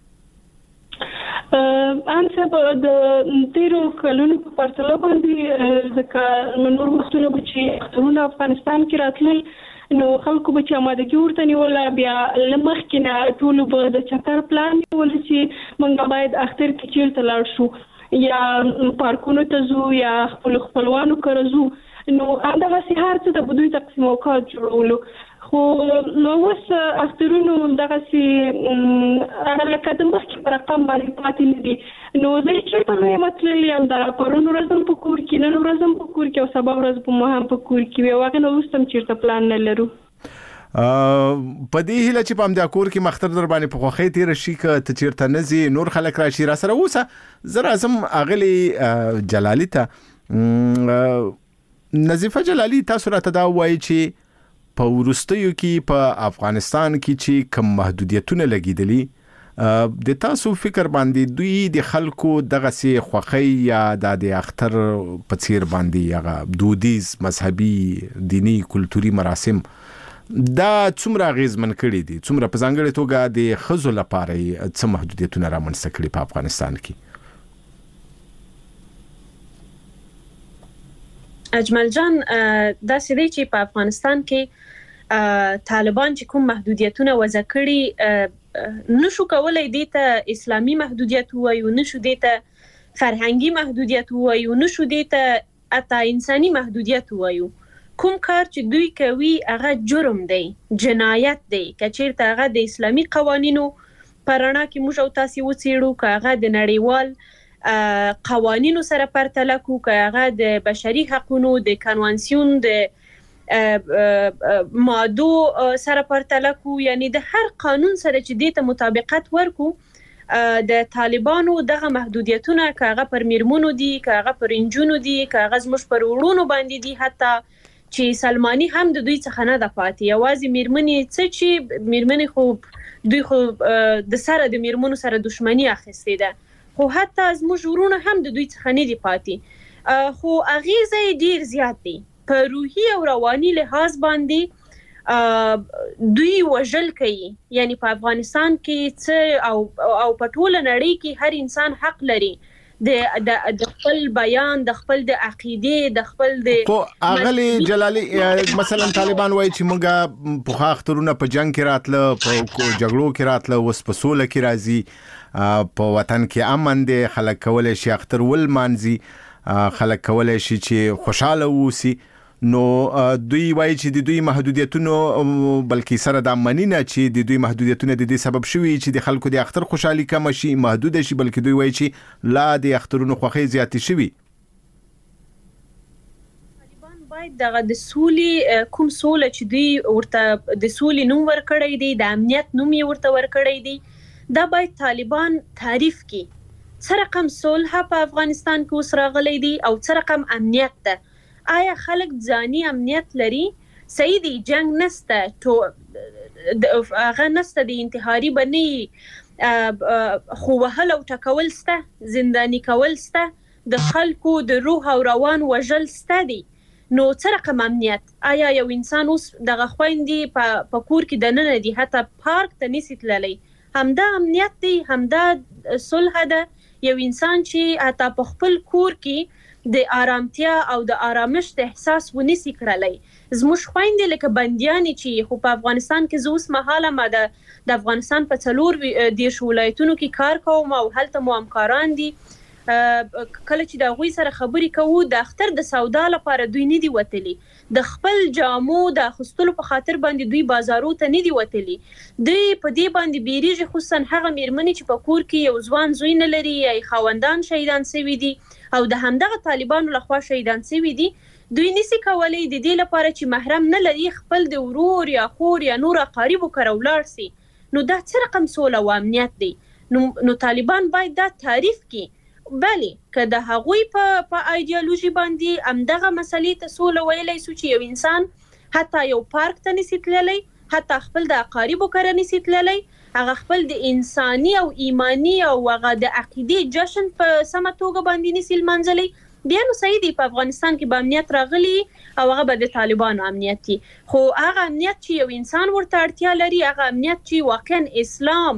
ان څه د تیرو کلونو په پرتله باندې ځکه نور وختونه چې اخترونه افغانستان کې راتلل نو خلکو به چې آمادګي ورته نیوله بیا له مخکې نه ټولو به د چکر پلان نیوله چې موږ باید اختر کې چیرته لاړ شو یا پارکونو ته ځو یا خپلو خپلوانو کره ځو نو همدغسې هر څه ته به دوی تقسیم اوقات جوړولو خو نو اوس اخترونو دغسې هغه لکه د مخکې په رقم باندې پاتې نه دي نو زه چېرته نه یم تللې یم د پرون ورځ هم په کور کې نن ورځ هم په کور کې او سبا ورځ به مو هم په کور کې وي او هغې نه وروسته هم چېرته پلان نه لرو په دې هیله چې په همدا کور کې مختر در باندې په خوښۍ تېره شي که ته چېرته نه ځې نور خلک راشي را سره اوسه زه راځم اغلې جلالي ته نظیفه جلالي تاسو راته دا ووایي چې په وروستیو کې په افغانستان کې چې کوم محدودیتونه لګېدلي د تاسو فکر باندې دوی د خلکو دغسې خوښۍ یا د اختر په څیر باندې هغه دودیز مذهبي دینی کلتوري مراسم دا څومره اغېزمن کړي دي څومره په ځانګړې توګه د ښځو لپاره یې څه محدودیتونه رامنځته کړي په افغانستان کې اجمل جان داسې دی چې په افغانستان کې طالبان چې کوم محدودیتونه وضع کړي نشو کولای دې ته اسلامي محدودیت ووایو نشو دې ته فرهنګي محدودیت ووایو نشو دې ته حتی انساني محدودیت ووایو کوم کار چې دوی کوي هغه جرم دی جنایت دی که چېرته هغه د اسلامي قوانینو په رڼا کې موږ او تاسې وڅېړو که هغه د نړیوال قوانینو سره پرتله کړو که هغه د بشري حقونو د کنوانسیون د مادو سره پرتله کړو یعنی د هر قانون سره چې دې ته مطابقت ورکړو د طالبانو دغه محدودیتونه که هغه پر میرمنو دي که هغه پر نجونو دي که هغه زموږ پر وروڼو باندې دي حتی چې سلماني هم د دوی څخه نه ده پاتې یوازې میرمنې څه چې میرمنې خو دوی خو د سره د میرمنو سره دشمني اخیستې ده خو حتی زموږ وروڼه هم د دوی څخه نه دي پاتې خو اغیزه یې ډیر زیات دی په روحي او رواني لحاظ باندې دوی وژل کوي یعنی په افغانستان کې څه او او په ټوله نړۍ کې هر انسان حق لري د د خپل بیان د خپل د عقیده د خپل د خو اغلی جلالي مثلا طالبان وایي چې موږ په اخترونه په جنگ کې راتله په جګړو کې راتله اوس په سوله کې راځي په وطن کې امن دی خلک کولای شي اختر ولمانځي خلک کولای شي چې خوشاله ووسي نو دوی وایي چې د دوی محدودیتونو بلکې سره د منینه چې د دوی محدودیتونه د دې سبب شوي چې د خلکو د اختر خوشحالي کم شي محدود شي بلکې دوی وایي چې لا د اخترونو خوښۍ زیاتې شوي طالبان باید دغه د سولې کوم سوله چې دوی ورته د سولې نوم ورکړی دی د امنیت نوم یې ورته ورکړی دی دا باید طالبان تعریف کړي څه رقم صلح په افغانستان کې اوس راغلی دی او څه رقم امنیت ده آیا خلک ځاني امنیت لري صحیح دی جنگ نسته هغه نسته د انتحاري بنی خو وهل او ټکول سته زنداني کول سته د خلکو د روح او روان وژل سته دي نو څه رقم امنیت آیا یو انسان اوس دغه خویندې په کور کې دننه دي حتی پارک ته نشي تللی همدا امنیت دی همدا صلح ده یو انسان چې حتی په خپل کور کې د آرامتیا او د آرامشت احساس ونیسي کړلی زموږ خویندې لکه بندیانې چې خو په افغانستان کې زه اوس مهاله ما د د افغانستان په څلور دېرش ولایتونو کې کار کوم او هلته مو همکاران دي کله چې د هغوی سره خبرې کوو د اختر د سودا لپاره دوی نه دي وتلي د خپل جامو د اخیستلو په خاطر باندې دوی بازارو ته نه دي وتلي دوی په دې باندې بیریږي خصوصا هغه میرمنې چې په کور کې یو ځوان زوی نه لري یا خاوندان شهیدان شوي دي او د همدغه طالبانو لخوا شهیدان شوي دي دوی نشي کولی د دې لپاره چې محرم نه لري خپل د ورور یا خور یا نور اقاربو کره ولاړ سي نو دا څه رقم سوله او امنیت دی نو نو طالبان باید دا تعریف کړي بله که د هغوی په په ایدیالوژي باندې همدغه مسلې ته سوله ویلی سو چې یو انسان حتی یو پارک ته نشي تللی حتی خپل د اقاربو کره نشي تللی هغه خپل د انساني او ایمانی او هغه د عقیدې جشن په سمه توګه باندې نشي لمانځلی بیا نو صحیح دی په افغانستان کې به امنیت راغلی او هغه به د طالبانو امنیت دی خو هغه امنیت چې یو انسان ورته اړتیا لري هغه امنیت چې واقعا اسلام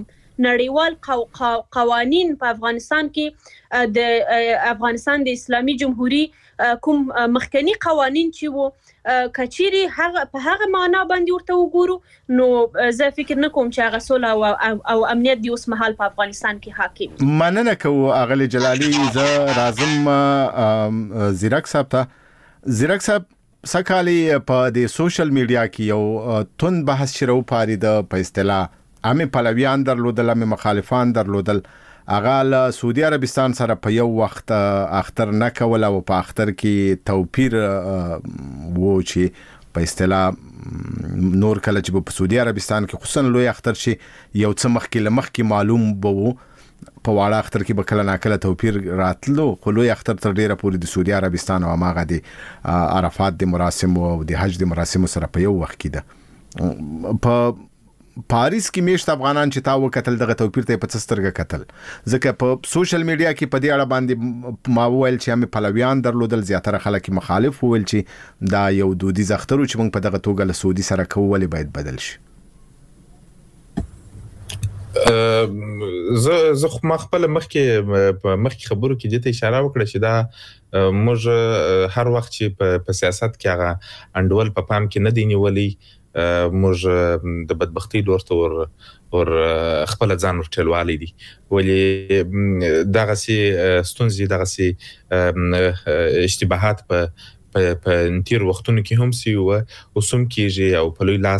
نړیوال قوانین په افغانستان کې د افغانستان د اسلامي جمهوریت کوم مخکنی قوانين چې وو کچيري هغه په هغه معنا باندې ورته وګورو نو زه فکر نکوم چې هغه سوله او, او امنیت دی اوس مهال په افغانستان کې حاکم. مننه کوم اغلی جلالي ز رازم زیرک صاحب ته زیرک صاحب سکالي په د سوشل میډیا کې یو تون بحث شروع پاري د په اصطلاح امي پلویان درلودل امي مخالفان درلودل اغه له سعودي عربستان سره په یو وخت اختر نه کول او په اختر کې توپیر وو چې په اصطلاح نور کله چې په سعودي عربستان کې خصوصا لوی اختر شي یو څه مخکې لمخکې معلوم بوو په واړه اختر کې به کله ناکله توپیر راتلو خو لوی اختر تر ډیره پورې د سعودي عربستان او ماغه د عرفات د مراسم او د حج د مراسم سره په یو وخت کې ده. په پاریس کې میشت افغانان چې تا وکتل دغه توپیر ته په سترګه کتل ځکه په سوشل میډیا کې په دې اړه باندې ما وویل چې هم پلویان درلودل زیاتره خلک مخالف وویل چې دا یو دودیز اختر چې موږ په دغه توګه له سعودي سره کوو ولې باید بدل شي. زه زه خو خپل مخکې مخکې خبرو کې دته اشاره وکړه چې دا موږ هر وخت چې په سیاست کې هغه انډول په پام کې نه دی نیولې موږ د بدبختی لور ته ور ور خپل ځان ورټلوالي دي ولې دغه سي ستونزې دغه سي اشتباهات په په تیر وختونو کې هم سی او اوسم کېږي او په لوی لاس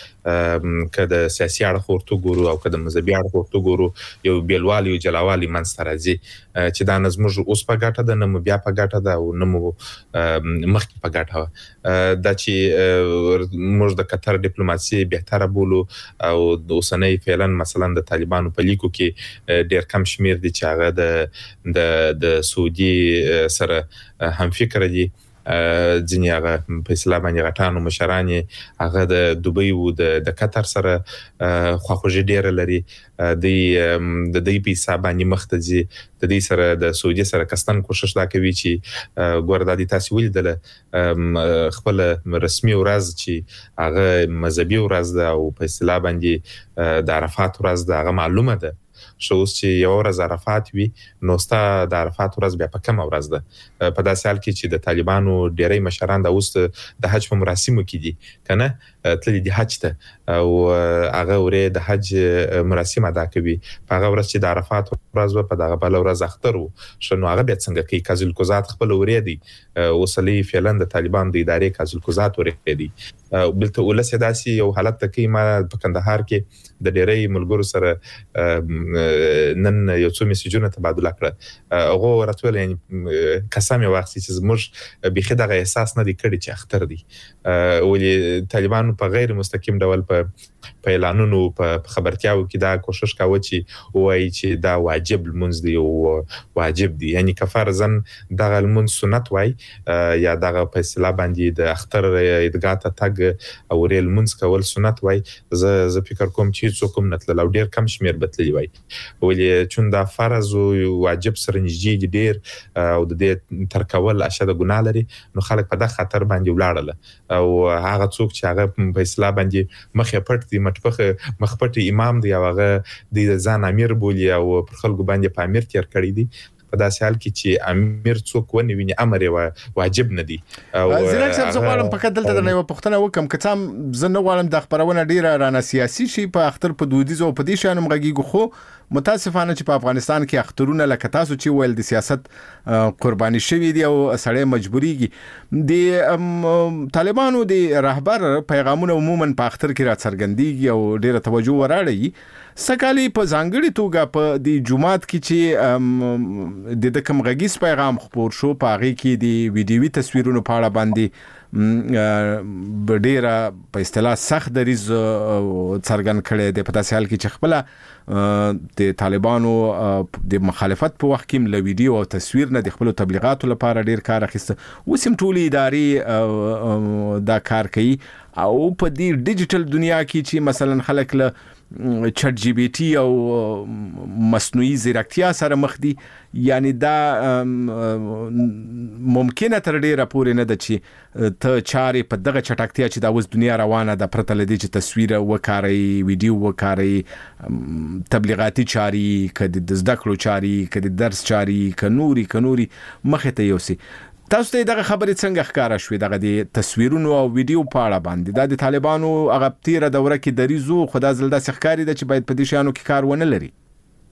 کده سیاسي اړخ ورته ګورو او کده مذهبي اړخ ورته ګورو یو بیلوالي او جلاوالي منځ راځي چې دا نظم اوس په ګټه ده نه بیا په ګټه ده او نه مو مخکې په ګټه دا چې موږ د قطر ډیپلوماسي بهتره بولو او د اوسنۍ فعلا مثلا د طالبانو په لیکو کې ډیر کم شمیر دي چې هغه د د سعودي سره هم فکر دي ځینې هغه په اسلام باندې غټانو مشرانې هغه د دوبۍ او د قطر سره خواخوږي ډیره لري د د دې په حساب باندې مختځي د دې سره د سعودي سره کستان کوشش دا کوي چې ګوردادي تاسو ولیدل خپل رسمي ورځ چې هغه مذهبي ورځ ده او په اسلام باندې د عرفات ورځ ده هغه معلومه ده شو چې یو ورځ عرفات وي نو ستا د عرفات ورځ بیا په کومه ورځ ده په داسې حال کې چې د طالبانو ډېری مشران د اوس د حج په مراسمو کې دي کنه تللی د حج ته او هغه ورې د حج مراسم ادا کوي په هغه ورځ چې د عرفات ورځ په دغه بل ورځ اختر وو شنو هغه به څنګه کوي کازل کوزات خپل ورې دي وصلي فعلا د طالبان د ادارې کازل کوزات ورې دي بلته ولسه داسي یو حالت ته کې ما په کندهار کې د ډېرې ملګرو سره نن یو څو میسجونه تبادله کړه هغه ورته ویل یعنی قسم یې واخلي چې موږ به خدای احساس نه دی کړی چې اختر دی ولې طالبان په غیر مستقیم ډول په په اعلانونو په خبرتیاو کې دا کوشش کاوه چې وایي چې دا واجب المنځ دی او واجب دی یعنی کفارزن دغه المنځ سنت وای یا دغه په اصطلاح باندې د اختر عیدګاه ته تګ او ریل منځ کول سنت وای زه زه فکر کوم چې څوک هم نتل او ډیر کم شمیر بتلی وای ولې چون دا فرض او واجب سره نږدې دي ډیر او د دې تر کول اشد ګناه لري نو خلک په دغه خطر باندې ولاړل او هغه څوک چې هغه په اصطلاح باندې مخه پټ دي مټپخه مخپټ امام دی هغه د ځان امیر بولی او پر خلکو باندې په امیر تیر کړی دي په داسې حال کې چې امیر څوک ونی ویني امر یې واجب نه دی او زیرک صاحب زه غواړم په کدل ته نه پښتنه وکم که څام زه نه غواړم د خبرونه ډیره رانه سیاسي شي په اختر په دودیز او په دې شانم غږیږي خو متاسفانه چې په افغانستان کې اخترونه لکه تاسو چې ویل د سیاست قرباني شوی دی او سړی مجبوریږي د طالبانو د رهبر پیغامونه عموما په اختر کې را څرګندېږي او ډیره توجه وراړي سکالي په ځانګړي توګه په د جمعات کې چې د د کوم غږیز پیغام خبر شو په هغه کې د ویډیوي تصویرونو په اړه باندې ډیره په اصطلاح سخت دریز څرګند کړي د پتاسي حال کې چې خپل د طالبانو د مخالفت په وخت کې له ویډیو او تصویر نه د خپل تبلیغاتو لپاره ډیر کار اخیسته وسیم ټولي اداري دا کار کوي او په دې ډیجیټل دنیا کې چې مثلا خلک له چټ جی پی ټي او مصنوعي ځیرکتیا سره مخ دي یعنی دا ممکنه تر ډیره پورې نه ده چې ته چاري په دغه چټکتیا چې دا اوس دنیا روانه ده پرته لدی چې تصویر وکاري ویډیو وکاري تبلیغاتي چاري کدي د زده کړو چاري کدي درس چاري کنوري کنوري مخه ته یوسي تاسو ته دغه خبرې څنګه ښکارا شوې دغه د تصویرونو او ویډیو په اړه باندې د طالبانو هغه تیره دوره کې دریزو خدا زلدا ښکاری د چې باید په دې شانو کې کار ونه لري.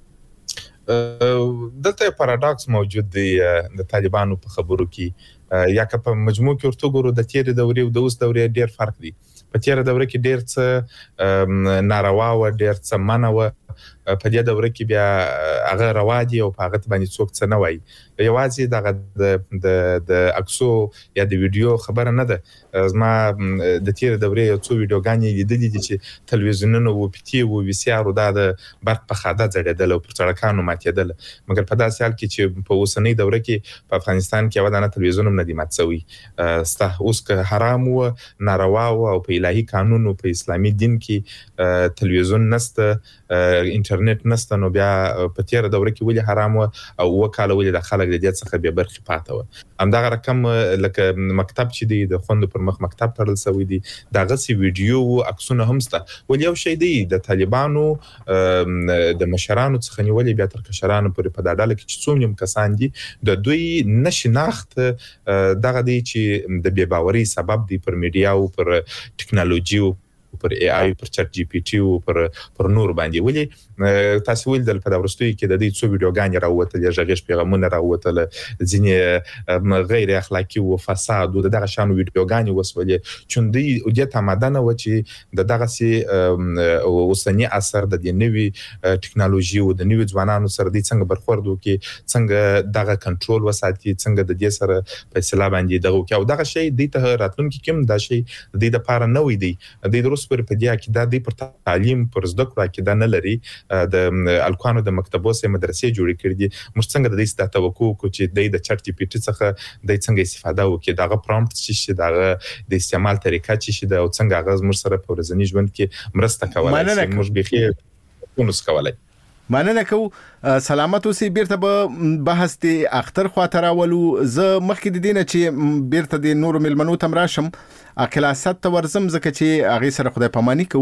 دلته پاراډاکس موجود دی د طالبانو په خبرو کې یا که په مجموع کې ورته ګورو د تیرې دورې او د اوس دورې ډېر فرق دی. په تیرې دوره کې ډېر څه ناروا و ډېر څه منع و په دې دوره کې بیا هغه روا دي او په هغه باندې څوک څه نه وایي. یوازې دغه د د د اکسو یا د ویډیو خبره نه ده. زما د تیرې دورې یو څو ویډیوګانې لیدلې دي چې تلویزیونونه و پی ټي و وی سي ار دا د برق په خاده ځړېدل او پر سړکانو ماتېدل. مګر په داسې حال کې چې په اوسنۍ دوره کې په افغانستان کې یو دانه تلویزیون هم نه دی مات شوی. ستا اوس که حرام و ناروا و او په الهي قانون او په اسلامي دین کې تلویزیون نسته انټرنیټ نسته نو بیا په تیرې دوره کې ولې حرام و او وکاله ولې د خلک د دې څخه به برخي پاته و. همدغه رقم لکه مکتب چې دی د خوند پر مخ مکتب تړل شوی دی دغه سی ویډیو او عکسونه هم سته. ولې یو شی دی د طالبانو د مشرانو څخه نیولې بیا تر کشرانو پورې په داډاله کې چې څومره کسان دي د دوی نشناخت دغه دی چې د بې باورۍ سبب دی پر میډیا او پر ټکنالوژي او پر ای آی پر چټ جی پی ټي او پر پر نور باندې. ولې تاسو ول د په دورستوي کې د دې څو ویډیوګانې راووتل ژغېش پیغامونه راووتل ځینې غیر اخلاقی او فساد او دغه شانو ویډیوګانې وسولې چوندې او د تمدن و چې د دغه سي اوسنی اثر د دې نوي ټکنالوژي او د نوي ځوانانو سره د څنګه برخورد وکي څنګه دغه کنټرول وساتي څنګه د دې سره فیصله باندې دغه او دغه شی د ته راتلونکي کوم دا شی د د لپاره نه وي دی د روس پر په دې کې دا د پر تعلیم پر زده کړو کې دا نه لري د الکوانو د مکتبو سه مدرسې جوړې کړې دي. موږ څنګه د دې ست توقع کو چې د چټ جی پی ټي څخه د څنګه استفاده وکړي دغه پرومپټ چې دغه د استعمال طریقه چې د او څنګه غاز موږ سره په ورځنی ژوند کې مرسته کولای موږ به خیر ونس کولای. مننه کو سلامت اوسې. بیرته به بحث دی اختر خاطر اولو زه مخکې د دینه چې بیرته د نور ملمنو تم راشم اکلاسات ته ورزم زکه چې هغه سره خدای پامانی کو.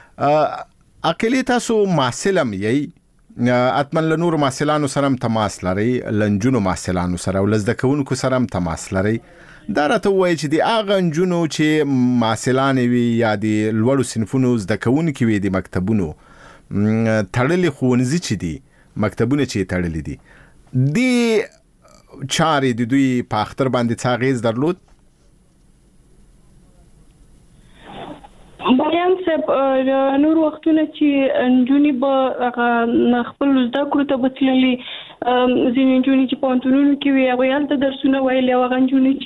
اکلی تاسو محصلم یی اتمن له نور محصلانو سره تماس لري لنجونو محصلانو سره ولزد کوونکو سره تماس لري. دا راته وایي چې د اغه نجونو چې محصلان وي یا د لوړو صنفونو زده کوونکو وي د مکتبونو تړلې خونځي چې دي مکتبونه چې تړلې دي د چارې د دوی په اختر باندې څه اغیز درلود؟ بیان صاحب نور وختونه چې نجونې به هغه خپل زده کړو ته بتللي ځینې نجونې چې په پوهنتونونو کې وي هغوی هلته درسونه ویلي او هغه نجونې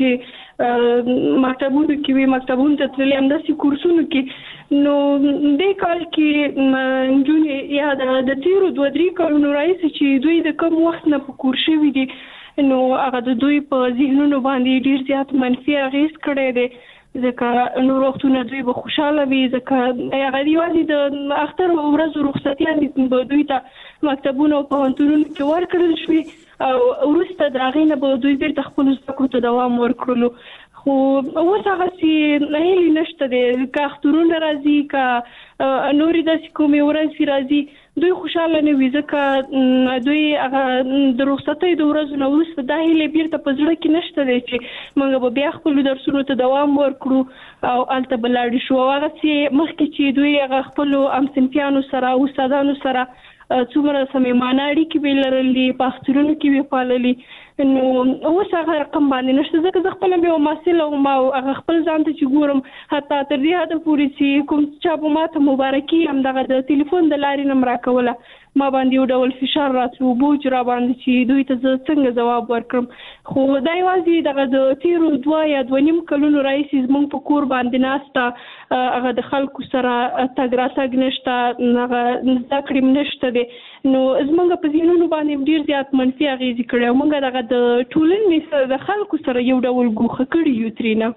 چې مکتبونو کې وي مکتبونو ته تللي همداسې کورسونو کې نو دې کال کې نجونې یا د تیرو دوه درې کلونو راهیسې چې دوی د کم وخت نه په کور شوي دي نو هغه د دوی په ذهنونو باندې ډېر زیات منفي اغېز کړی دی ځکه نور وختونه دوی به خوشحاله وي ځکه هغه یوازې د اختر ورځو رخصتیانې به دوی ته مکتبونو او پوهنتونونو کې ورکړل شوي او وروسته د هغې نه به دوی بیرته خپلو زده کړو ته دوام ورکړلو. خو اوس هغسې هیلې نشته دی که اخترونه راځي که نورې داسې کومې ورځې راځي دوی خوشحاله نه وي ځکه دوی هغه د رخصتۍ د ورځو نه وروسته دا هیلې بیرته په زړه کې نشته دی چې موږ به بیا خپلو درسونو ته دوام ورکړو او هلته به لاړې شو. او هغسې مخکې چې دوی هغه خپلو همصنفیانو سره او استادانو سره څومره صمیمانه اړیکې به لرلي په اخترونو کې به پاللي نو اوس هغه رقم باندې نشته ځکه زه خپله مې یو محصله وم او هغه خپل ځان ته چې ګورم حتی تر دې حده پورې چې کوم چا به ما ته مبارکي همدغه د تلیفون د لارې نه م راکوله ما باندې یو ډول فشار راتلو بوج را باندې چې دوی ته زه څنګه ځواب ورکړم. خو دا یوازې دغه د تیرو دوه یا دوه نیم کلونو راهیسې زموږ په کور باندې ناسته هغه د خلکو سره تګ راتګ نشته هغه زده کړې م نشته دی نو زموږ په ذهنونو باندې ډېر زیات منفي اغېزې کړی او موږ دغه د ټولنې سره د خلکو سره یو ډول ګوښه کړي یو ترېنه.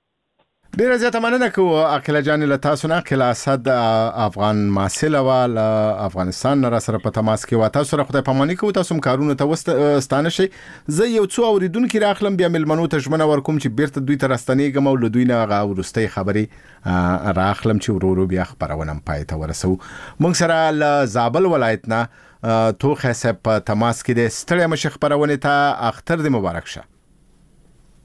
ډیره زیاته مننه کوو عقیله جانې له تاسو نه. عقیله اسد افغان محصله وه له افغانستان نه را سره په تماس کې وه. تاسو سره خدای پاماني کوو تاسو هم کارونو ته وستانه شئ. زه یو څو اورېدونکي راخلم بیا مېلمنو ته ژمنه ورکوم چې بیرته دوی ته راستنېږم او له دوی نه هغه وروستۍ خبرې راخلم چې ورو ورو بیا خپرونه هم پای ته ورسوو. موږ سره له زابل ولایت نه توخی صاحب په تماس کې دی. ستړی مه شئ خپرونې ته اختر دې مبارک شه.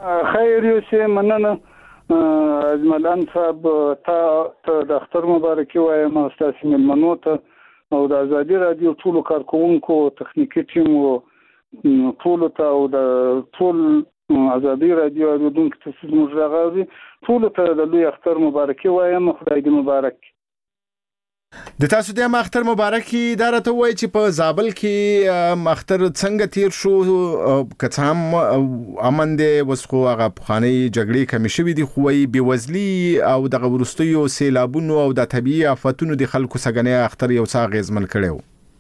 خیر یوسف مننه اجملان صاحب تا ته د اختر مبارکي وایم تاسو ملمنو ته او د ازادي رادیو ټول کارکونکو تخنیکی ټیم او ټول ته او د ټول ازادي رادیو اوریدونکو ته زموږ راغلي ټول ته د لوی اختر مبارکي وایم خدای دې مبارک د تاسو د اختر مبارکي دا راته وایي چې په زابل کې اختر څنګه تیر شو که هم امن دی وسخو هغه پخاني جګړې کمی شوې دي خو وي بيوزلي او د غورستیو سیلابونو او د طبيعي آفتونو د خلکو سګنې اختر یو څه غیزمن کړو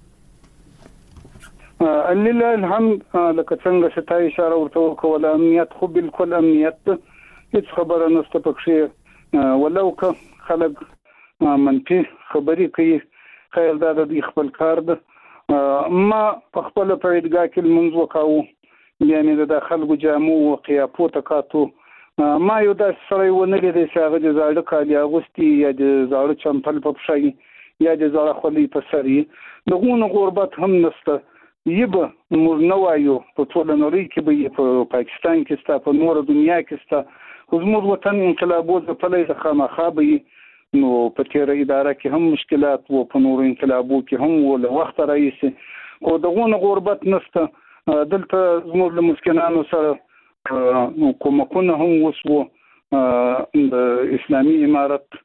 لله الحمد لکه څنګه چې تا اشاره ورته وکړه امنیت خو بالکل امنیت هیڅ خبره نشته پکې ولو که خلک منفي خبري کوي خیر دا د خپل کار ده ما په خپل پریدګه کې منځ وکاو یعنی د خلکو جامو او قیافو تکاتو ما یو د سړی ونه لري چې هغه د زاړه کالي اغوستي یا د زاړه چمپل په پښای یا د زاړه خولي په سري دغه غربت هم نشته یبه موږ نو وایو په ټول نړۍ کې به په پاکستان کې ستا په نور دنیا کې ستا زموږ وطن انقلابو د پلي خامخا به نو په تیر اداره کې هم مشکلات وو په نور انقلابو کې هم ول وخت رئیس او دغه غربت نشته دلته زموږ له مسکینانو سره کومکونه هم وسو د اسلامي امارت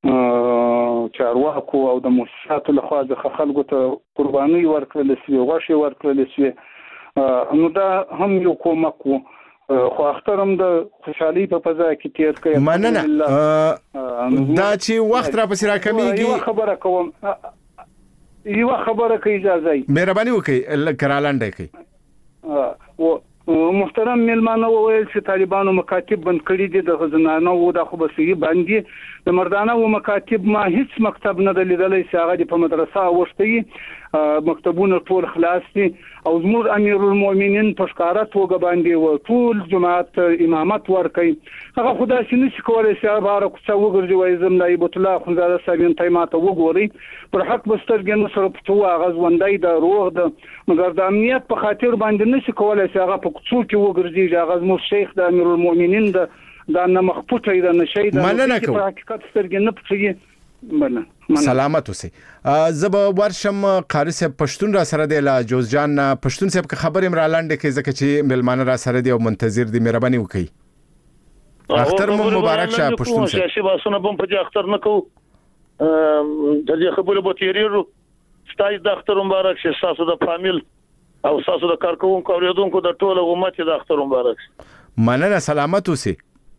چارواکو او د مؤسساتو له خوا د خلکو ته قرباني ورکړل شي غوښه ورکړل شي نو دا هم یو کومک وو خو اخترم د خوشحالي په فضا کې تیر کړم مننه دا چې وخت را پسې را کمیږي یو خبره کوم یو خبره کوي اجازه مهرباني وکړئ کرالاندې کوي او محترم ملمانه وویل چې طالبانو مکاتب بند کړي دي د غزنانه او د خبرسي باندې د مردانه او مکاتب ما هیڅ مکتب نه لیدلې چې هغه په مدرسه وشتي مکتبونه ټول خلاص دي او زموږ امیر المؤمنین په ښکارا توګه باندې و ټول جماعت امامت ورکي هغه خدای چې نشي کولای چې بار کو څو وګرځي وای زم نایب الله خنزاده صاحب ته ماته وګوري پر حق بسترګن سره په تو غزوندای د روغ د مګر د امنیت په خاطر باندې نشي کولای چې هغه په څو کې وګرځي هغه زموږ شیخ د امیر المؤمنین د دا نه مخپوټه د نشي د په حقیقت سترګن نه پټي مننه سلامت اوسئ زب ورشم قاری صاحب پښتون را سره دی لا جوز جان پښتون صاحب خبر امر لاندې کې ځکه چې ملمانه را سره دی او منتظر دی مهرباني وکړئ اختر مو مبارک شه پښتون صاحب شي باسونه بم په اختر نه کو د دې خبرو به تیریرو ستای د اختر مبارک شه تاسو د فامیل او تاسو د کارکونکو اوریدونکو د ټوله امت د اختر مبارک مننه سلامت اوسئ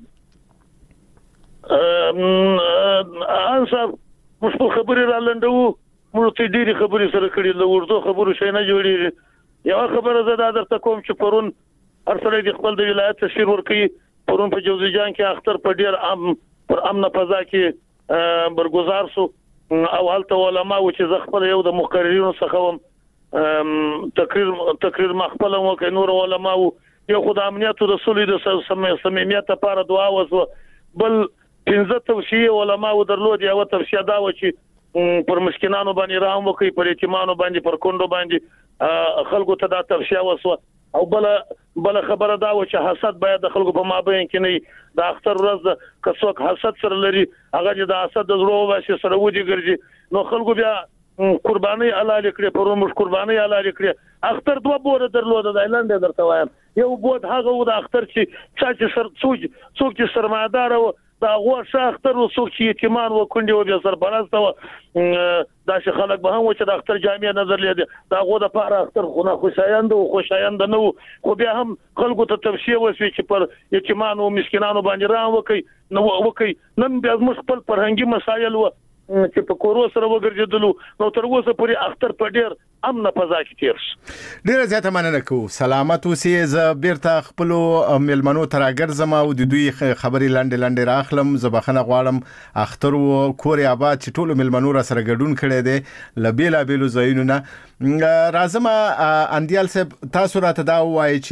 ان صاحب مشکل خبري را لندو موږ ته ډېری خبري سره کړي له ورته خبرو شي نه جوړي یو خبره زه د درته کوم چې پرون ارسله د خپل د ولایت تشیر ور کوي پرون په جوزي جان کې اختر په ډېر ام پر امن فضا کې برگزار سو او هلته علماء چې ز خپل یو د مقررینو څخه هم تقریر تقریر مخبل مو کې نور علماء یو خدای امنیت او رسول د صمیمیت لپاره دعا وسو بل پنځه توصیه علماء درلود یو توصیه دا و چې پر مسکینانو باندې رحم وکړي پر یتیمانو باندې پر کندو باندې خلکو ته دا توصیه وسو او بل بل خبره دا و چې حسد باید د خلکو په مابین کې نه د اختر ورځ کڅوک حسد سره لري هغه د حسد د زړه واسي سره ودی ګرځي نو خلکو بیا قرباني الله لیکړي پر موږ قرباني الله لیکړي اختر دوه بوره درلود د اعلان درته وایم یو بود هغه و د اختر چې چې سر څوک څوک چې سرمایدار و دا غوښه اختر وسوک چې یتیمان وکړي او بیا سرپرست و دا چې خلک به هم و چې د اختر جامع نظر لیدي دا غو د پاره اختر خونه خوشایند او خوشایند نه خو بیا هم خلکو ته توصیه وسوي چې پر یتیمان او مسکینانو باندې رحم وکړي نو وکړي نن بیا موږ خپل فرهنګي مسایل و چې په کورو سره وګرځیدلو نو تر اوسه پورې اختر په ډیر امن فضا کې تیر شو ډیر زیاته مننه کوم سلامت اوسئ ز بیرته خپل ملمنو تر اگرځم او د دوی خبري لاندې لاندې راخلم زبخنه غواړم اختر و کور آباد چې ټول ملمنو را سره ګډون کړي دي لبیلا بیلو زینونه راځم اندیال صاحب تاسو راته دا وایي چې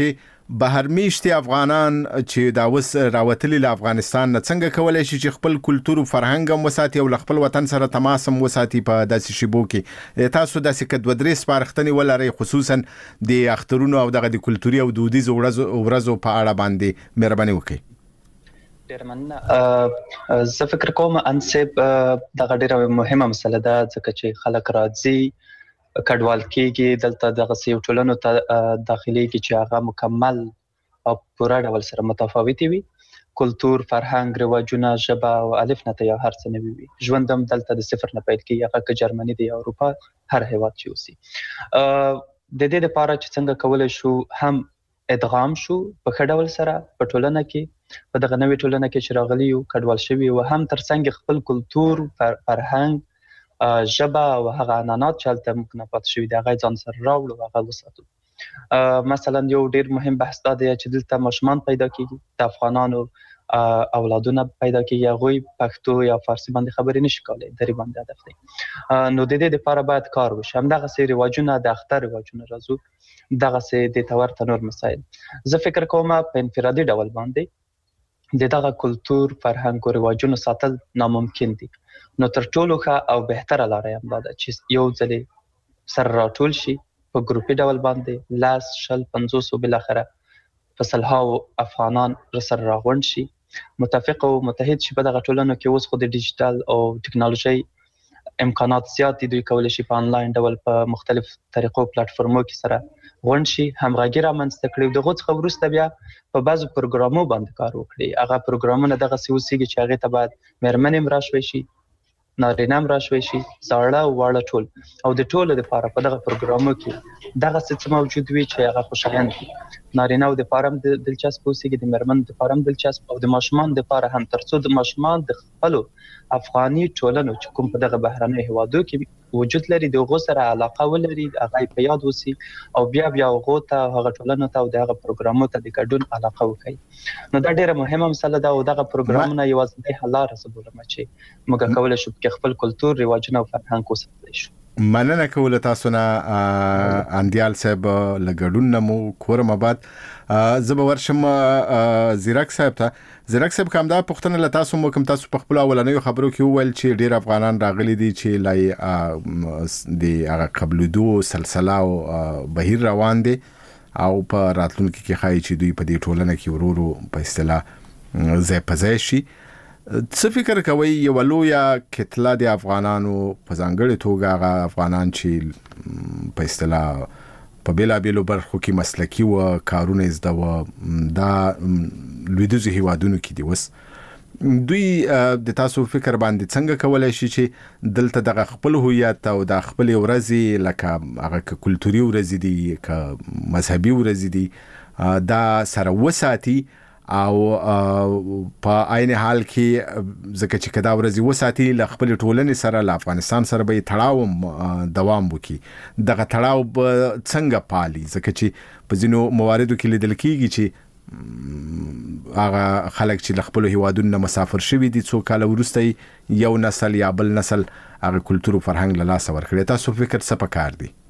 بهرمیشتي افغانان چې دا وس راوتلي له افغانستان نه څنګه کولای شي چې خپل کلتور او فرهنګ هم وساتي او خپل وطن سره تماس هم وساتي په داسې شیبو کې؟ تاسو داسې کډ ودرې سپارښتنې ولرئ خصوصا د اخترونو او دغه د کلتوري او دودیز ورځو په اړه باندې مهرباني وکړئ. ډیر مننه. زه فکر کوم انسب دغه ډیره مهمه مسله ده ځکه چې خلک راځي کډوال کېږي دلته دغه سیو ټولنو ته داخلي کې چې هغه مکمل او پوره ډول سره متفاوتي وي، کلتور، فرهنګ، رواجونه، ژبه او الف نه ته یو هر څه نوي وي. ژوند هم دلته د صفر نه پیل کېږي، هغه که جرمني دی یا اروپا، هر هیواد چې اوسي. د دې لپاره چې څنګه کولی شو هم ادغام شو په ښه ډول سره په ټولنه کې، په دغه نوې ټولنه کې چې راغلي یو کډوال شوي او هم ترڅنګ خپل کلتور، فرهنګ، ژبه او هغه عنعنات چې هلته موږ نه پاتې شوي دي هغه ځان سره راوړو، هغه وساتو. مثلا یو ډیر مهم بحث دا دی چې دلته ماشومان پیدا کېږي، د افغانانو اولادونه پیدا کېږي، هغوی پښتو یا فارسي باندې خبرې نشي کولی، درې باندې هدف دی. نو د دې دپاره باید کار وشي. همدغسې رواجونه، د اختر رواجونه راځو، دغسې دې ته ورته نور مسایل. زه فکر کوم په انفرادي ډول باندې د دغه کلتور، فرهنګ او رواجونو ساتل ناممکن دي. نو تر ټولو ښه او بهتره لاره یې همدا ده چې یو ځلې سره راټول شي په ګروپي ډول باندې، لس، شل، پنځوس او بالاخره په سلهاو افغانان سره راغونډ شي، متفق او متحد شي. په دغه ټولنو کې اوس خو د ډیجیټل او ټکنالوژي امکانات زیات دي، دوی کولی شي په انلاین ډول په مختلف طریقو پلیټفورمو کې سره غونډ شي، همغږي رامنځته کړي. د هغو څخه وروسته بیا په بعضو پروګرامو باندې کار وکړي. هغه پروګرامونه دغسې اوسېږي چې هغې ته باید مېرمنې هم راشوی شي، نارینه هم راشوی شي، زاړه او واړه ټول. او د ټولو دپاره په دغه پروګرامو کې دغسې څه موجود وي چې هغه خوشایند وي. نارینه او دپاره هم دلچسپ اوسېږي، د مېرمنو دپاره هم دلچسپ، او د ماشومانو دپاره هم، تر څو د ماشومان د خپلو افغاني ټولنو چې کوم په دغه بهرنیو هیوادو کې وجود لري د هغو سره علاقه ولري، هغه یې په یاد اوسي او بیا بیا هغو ته، هغه ټولنو ته او د هغه پروګرامو ته د ګډون علاقه وکړي. نو دا ډیره مهمه مسله ده او دغه پروګرامونه یوازینۍ حل لاره زه بولم چې موږ کولی شو پکې خپل کلتور، رواجونه او فرهنګ وساتلی شو. مننه کوله تاسو نه اندیال صاحب له ګډون نه مو کورم آباد. زه به ورشم زیرک صاحب ته. زیرک صاحب کوم دا پوښتنه له تاسو مو کوم تاسو په خپل اولنیو خبرو کې وویل چې ډیر افغانان راغلي دي چې لای د هغه قبلېدو سلسله او بهیر روان دي او په راتلونکي کې ښایي چې دوی په دې ټولنه کې ورو ورو په اصطلاح ځای په ځای شي. څه فکر کوئ یوه لویه کتله د افغانانو په ځانګړې توګه هغه افغانان چې په اصطلاح په بیلابیلو برخو کې مسلکي و، کارونه یې زده و، دا لویدیځو هیوادونو کې دي اوس، دوی د تاسو فکر باندې څنګه کولی شي چې دلته دغه خپل هویت او د خپلې ورځې لکه هغه که کلتوري ورځې دي که مذهبي ورځې دي دا سره وساتي او په عین حال کې ځکه چې کدا ورځي وساتي له خپل ټولنې سره له افغانستان سره به تړاو دوام وکړي. دغه تړاو به څنګه پالي؟ ځکه چې په ځینو مواردو کې لیدل کېږي چې هغه خلک چې له خپلو هیوادونو نه مسافر شوي دي څو کاله وروسته یو نسل یا بل نسل هغه کلتور او فرهنګ له لاسه ورکړي. تاسو فکر څه پکار دی؟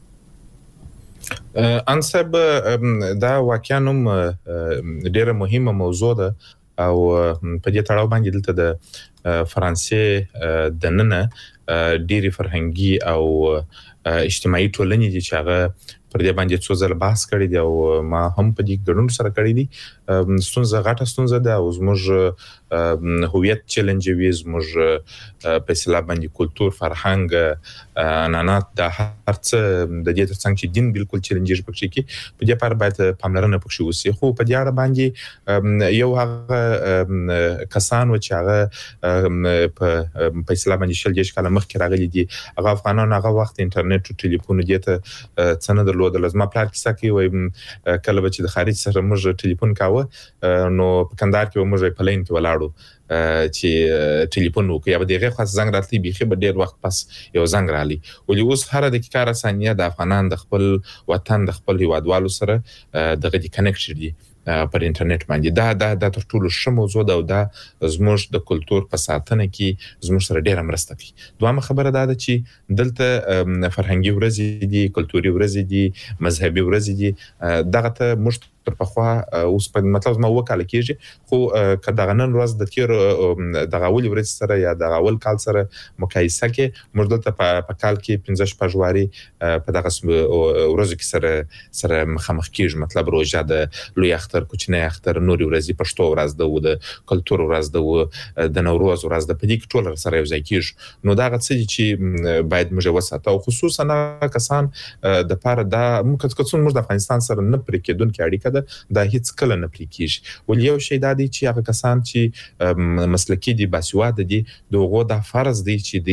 انسب دا واقعا هم ډیره مهمه موضوع ده او په دې تړاو باندې دلته د فرانسې د ننه ډیره فرهنګي او اجتماعي ټولنې دي چې هغه پر دې باندې څو ځله بحث کړی دی او ما هم په دې ګډون سره کړی دی. ستونزه غټه ستونزه ده او زموږ هویت چیلنجوي، زموږ په اصطلاح باندې کلتور، فرهنګ، عنعنات، دا هر څه د دې ترڅنګ چې دین بالکل چیلنجېږي پکې کې په دې لپاره باید پاملرنه پکې وشي. خو په دې اړه باندې یو هغه کسان و چې هغه په اصطلاح باندې شل دېرش کاله مخکې راغلي دي، هغه افغانان هغه وخت انټرنیټ او ټلیفون دې ته څه نه درلودل. زما پلار کیسه کوي وایي کله به چې د خارج سره موږ ټلیفون کاوه نو په کندهار کې به موږ په لین کې ولاړو چې ټلیفون وکړو، یا به دغه خاص زنګ راتلی بیخي به ډیر وخت پس یو زنګ رالي. ولې اوس هر دقیقه را ثانیه د افغانان د خپل وطن د خپل هیوادوالو سره دغه دي کنیکټ دي پر انټرنیټ باندې. دا دا د تر ټولو ښه موضوع ده او دا زموږ د کلتور په ساتنه کې زموږ سره ډیره مرسته کوي. دویمه خبره دا ده چې دلته فرهنګي ورځې دي، کلتوري ورځې دي، مذهبي ورځې دي، دغه ته موږ تر پخوا اوس په مطلب ما وکاله کېږي خو کله نن ورځ د تیر د غاول ورځ سره یا د غاول کال سره مقایسه کې موږ دلته په کال کې پنځه شپږ جواري په دغه ورځو کې سره سره مخامخ کېږي مطلب روزه د لوی اختر کوچنی اختر نوري ورځې پښتو ورځ د کلتور ورځ د د نوروز ورځ د پدې کې ټول سره یو ځای کېږي نو دا غڅ چې باید موږ وساتو خصوصا کسان د پاره دا موږ کڅون موږ د افغانستان سره نه پرې کېدونکې اړیکه ده دا هیڅ کله نه پرې کېږي ول یو شی دا دی چې هغه کسان چې مسلکي دي باسواده دي دغه د فرض دی چې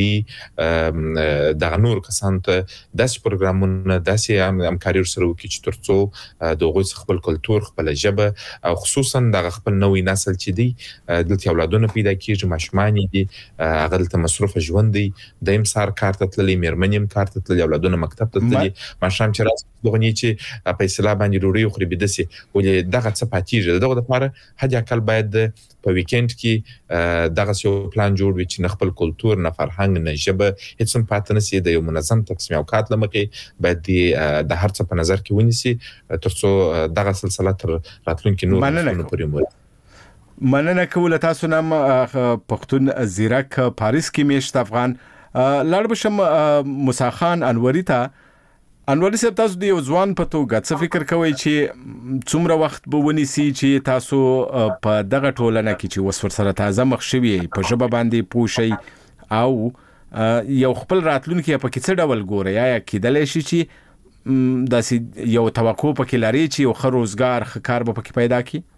دی د نور کسان ته داسې پروګرامونه داسې همکاري سره وکړي چې ترڅو دغه خپل کلتور خپل ژبه او خصوصا د خپل نوې نسل چې دی دلته اولادونه پیدا کیږي ماشومان دي هغه ته مصروف ژوند دی د امسار کارت تللی مېرمنیم کارت تللی اولادونه مکتب ته تللی ماشام چې راځي دغه نه چې په اصطلاح باندې ډوړي خو به دسي ولې دغه څه پاتېږي دغه لپاره هدا کل باید په ویکند کې دغه یو پلان جوړ وي چې خپل کلتور نه فرهنګ نه ژبه هیڅ هم پاتې نشي د یو منظم تقسیم اوقات لمخې باید د هر څه په نظر کې ونیسي ترڅو دغه سلسله تر راتلونکي نور نه پورې مو مننه کوله تاسو نام پښتون زیرک پاریس کې میشت افغان لړ بشم موسی خان انوري ته انوري صاحب تاسو د یو ځوان په توګه څه فکر کوئ چې څومره وخت به ونیسي چې تاسو په دغه ټولنه کې چې وسور سره تازه مخ شوي په ژبه باندې پوښي او یو خپل راتلونکي په کې څه ډول ګوري یا کېدلی شي چې داسې یو توقع پکې لري چې یو ښه روزګار ښه کار به پکې پیدا کړي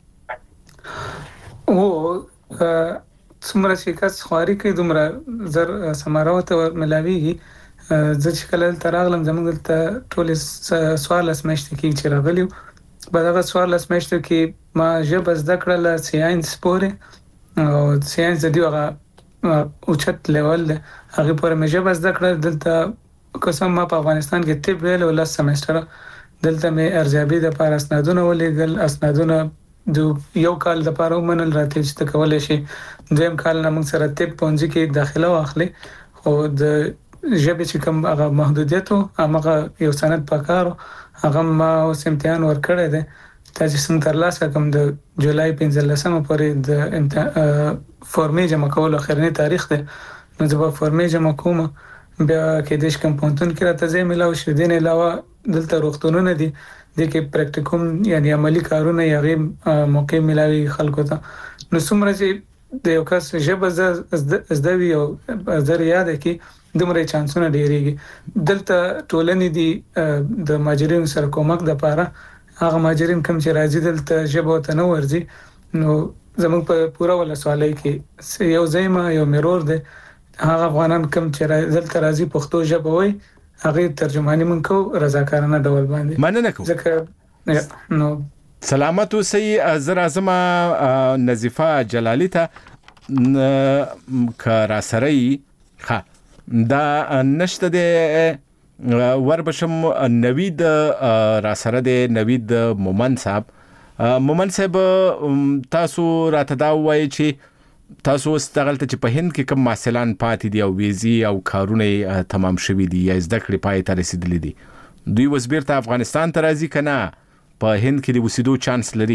او څومره چې کس خواري کوي دومره زر سماراوت ملاويږي زه چې کله تر اغلم زموږ ته ټول سوال اسمشت کې چې راغلیو په دغه سوال اسمشت کې ما ژبه زده کړل ساينس پورې او ساينس د دیوغه اوچت لیول هغه پورې مې ژبه زده کړل دلته قسم ما په افغانستان کې طب ویل ول سمستر دلته مې ارزیابي د پار اسنادونه ولېګل اسنادونه د یو کال د پاره ومنل راته چې تکول شي دویم کال نه موږ سره طب پونځي کې داخله واخلي خو د ژبې چې کوم هغه محدودیت او هغه یو سند پکارو هغه ما اوس امتحان ورکړی دی چې څنګه تر لاسه کوم د جولای پنځلسمه پورې د فورمې جمع کول اخرنی تاریخ دی نو زه به فورمې جمع کوم بیا کې دیش کوم پونتون کې راته ځای ملاو شو دین علاوه دلته روغتونونه دي د کې پریکټیکوم یعنی عملی کارونه یغه موقع ملاوي خلکو ته نو څومره چې د یو کس ژبه زده وي او زر یاد کې دومره چانسونه ډیریږي دلته ټولنې دي د ماجرین سره کومک د پاره هغه ماجرین کوم چې راځي دلته ژبه ته نه ورځي نو زموږ په پورا ولسوالۍ کې یو ځایما یو مرور دی هغه افغانان کوم چې دلته راځي پښتو ژبه وایي هغه ترجمانی مونږ کو رضاکارانه ډول باندې مننه کوم ځکه نو سلامت اوسئ زه راځم نظیفه جلالی ته کار سره ښه دا نشته د وربشم نوید را سره د نوید مومن صاحب مومن صاحب تاسو راته دا وایي چې تاسو استغلته چې په هند کې کوم محصلان پاتې دي او ویزي او کارونه تمام شوي دي یا زده کړې پای ته رسیدلي دي دوی اوس بیرته افغانستان ته راځي کنه په هند کې د وسیدو چانس لري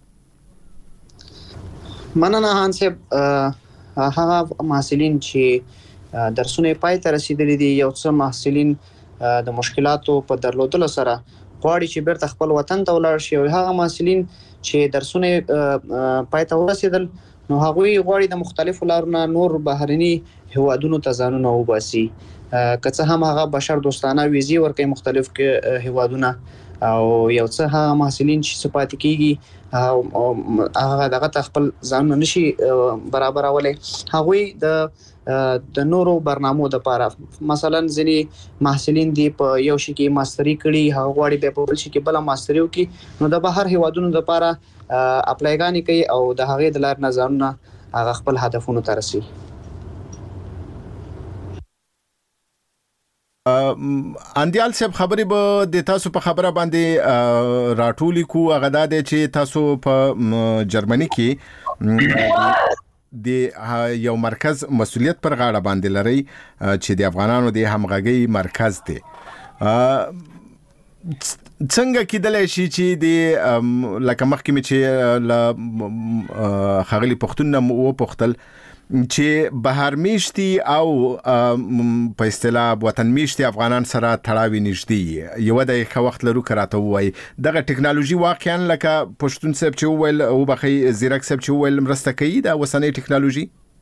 مننه هان صاحب هغه محصلین چې درسونه پای ته رسیدلي دي یو څه محصلین د مشکلاتو په درلودلو سره غواړي چې بیرته خپل وطن ته ولاړ شي او هغه محصلین چې درسونه پای ته ورسیدل نو هغه غواړي د مختلفو لارونو نور بهرني هوادونو ته ځانونه وباسي که څه هم هغه بشر دوستانه ویزي ورکوي مختلف هوادونه او یو څه هغه محصلین چې سپات کیږي او هغه دغه خپل ځانونه نشي برابرولې هغه د د نورو برنامو د پاره مثلا ځینی محصلین دی په یو شي کې ماستری کړي هغه غواړي په بل شي کې بل ماستری وکړي نو د بهر هوادونو د پاره اپلایګانی کوي او د هغه د لار نظرونه هغه خپل هدفونو ته رسي اندیال صاحب خبرې به د تاسو په خبره باندې راټولې کو هغه دا دی چې تاسو په جرمني کې د یو مرکز مسؤلیت پر غاړه باندې لري چې د افغانانو د همغږي مرکز دی څنګه کېدلای شي چې د لکه مخکې مې چې ل خغلی پښتون نه و پختل چې بهر میشتي او په اصطلاح وطن میشتي افغانان سره تړاوي نږدې یو د یو وخت لرو کراته وای دغه ټکنالوژي واقعا لکه پښتون صاحب چې ویل او بخي زیرک صاحب چې ویل مرسته کوي د وسنۍ ټکنالوژي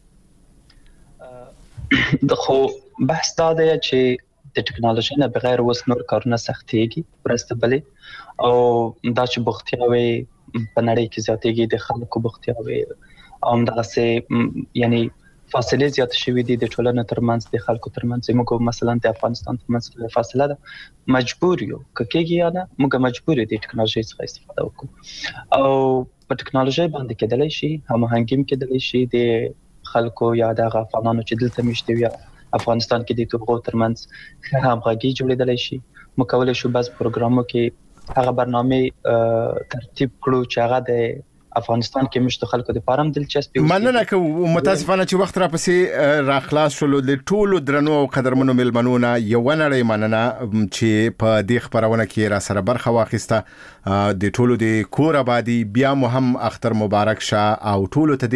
د خو بحث دا دی چې د ټکنالوژي نه بغیر وس نور کارونه سختيږي ورسته بلې او دا چې بوختیاوي په نړۍ کې زیاتېږي د خلکو بوختیاوي ام دغه سه یعنی فاصله زیات شوې دي د ټولنې ترمنځ د خلکو ترمنځ موږ مثلا د افغانستان ترمنځ فاصله ده مجبور یو کېږي یا نه موږ مجبور دي ټکنالوژي څخه استفاده وکړو او په ټکنالوژي باندې کېدلای شي هماهنګي کېدلای شي د خلکو یا د افغانانو چې دلته مشته وي افغانستان کې د توغو ترمنځ همغږي جوړېدلای شي موږ کولای شو بعض پروګرامو کې هغه برنامه ترتیب کړو چې هغه د افغانستان کې مشته خلکو د پارم دلچسپي مننه کوم متاسفانه چې وخت را پسې را خلاص شول د ټولو درنو او قدرمنو ملمنونه یو نړۍ مننه چې په دې خبرونه کې را سره برخه واخیسته د ټولو د کور آبادی بیا مهم اختر مبارک شه او ټولو ته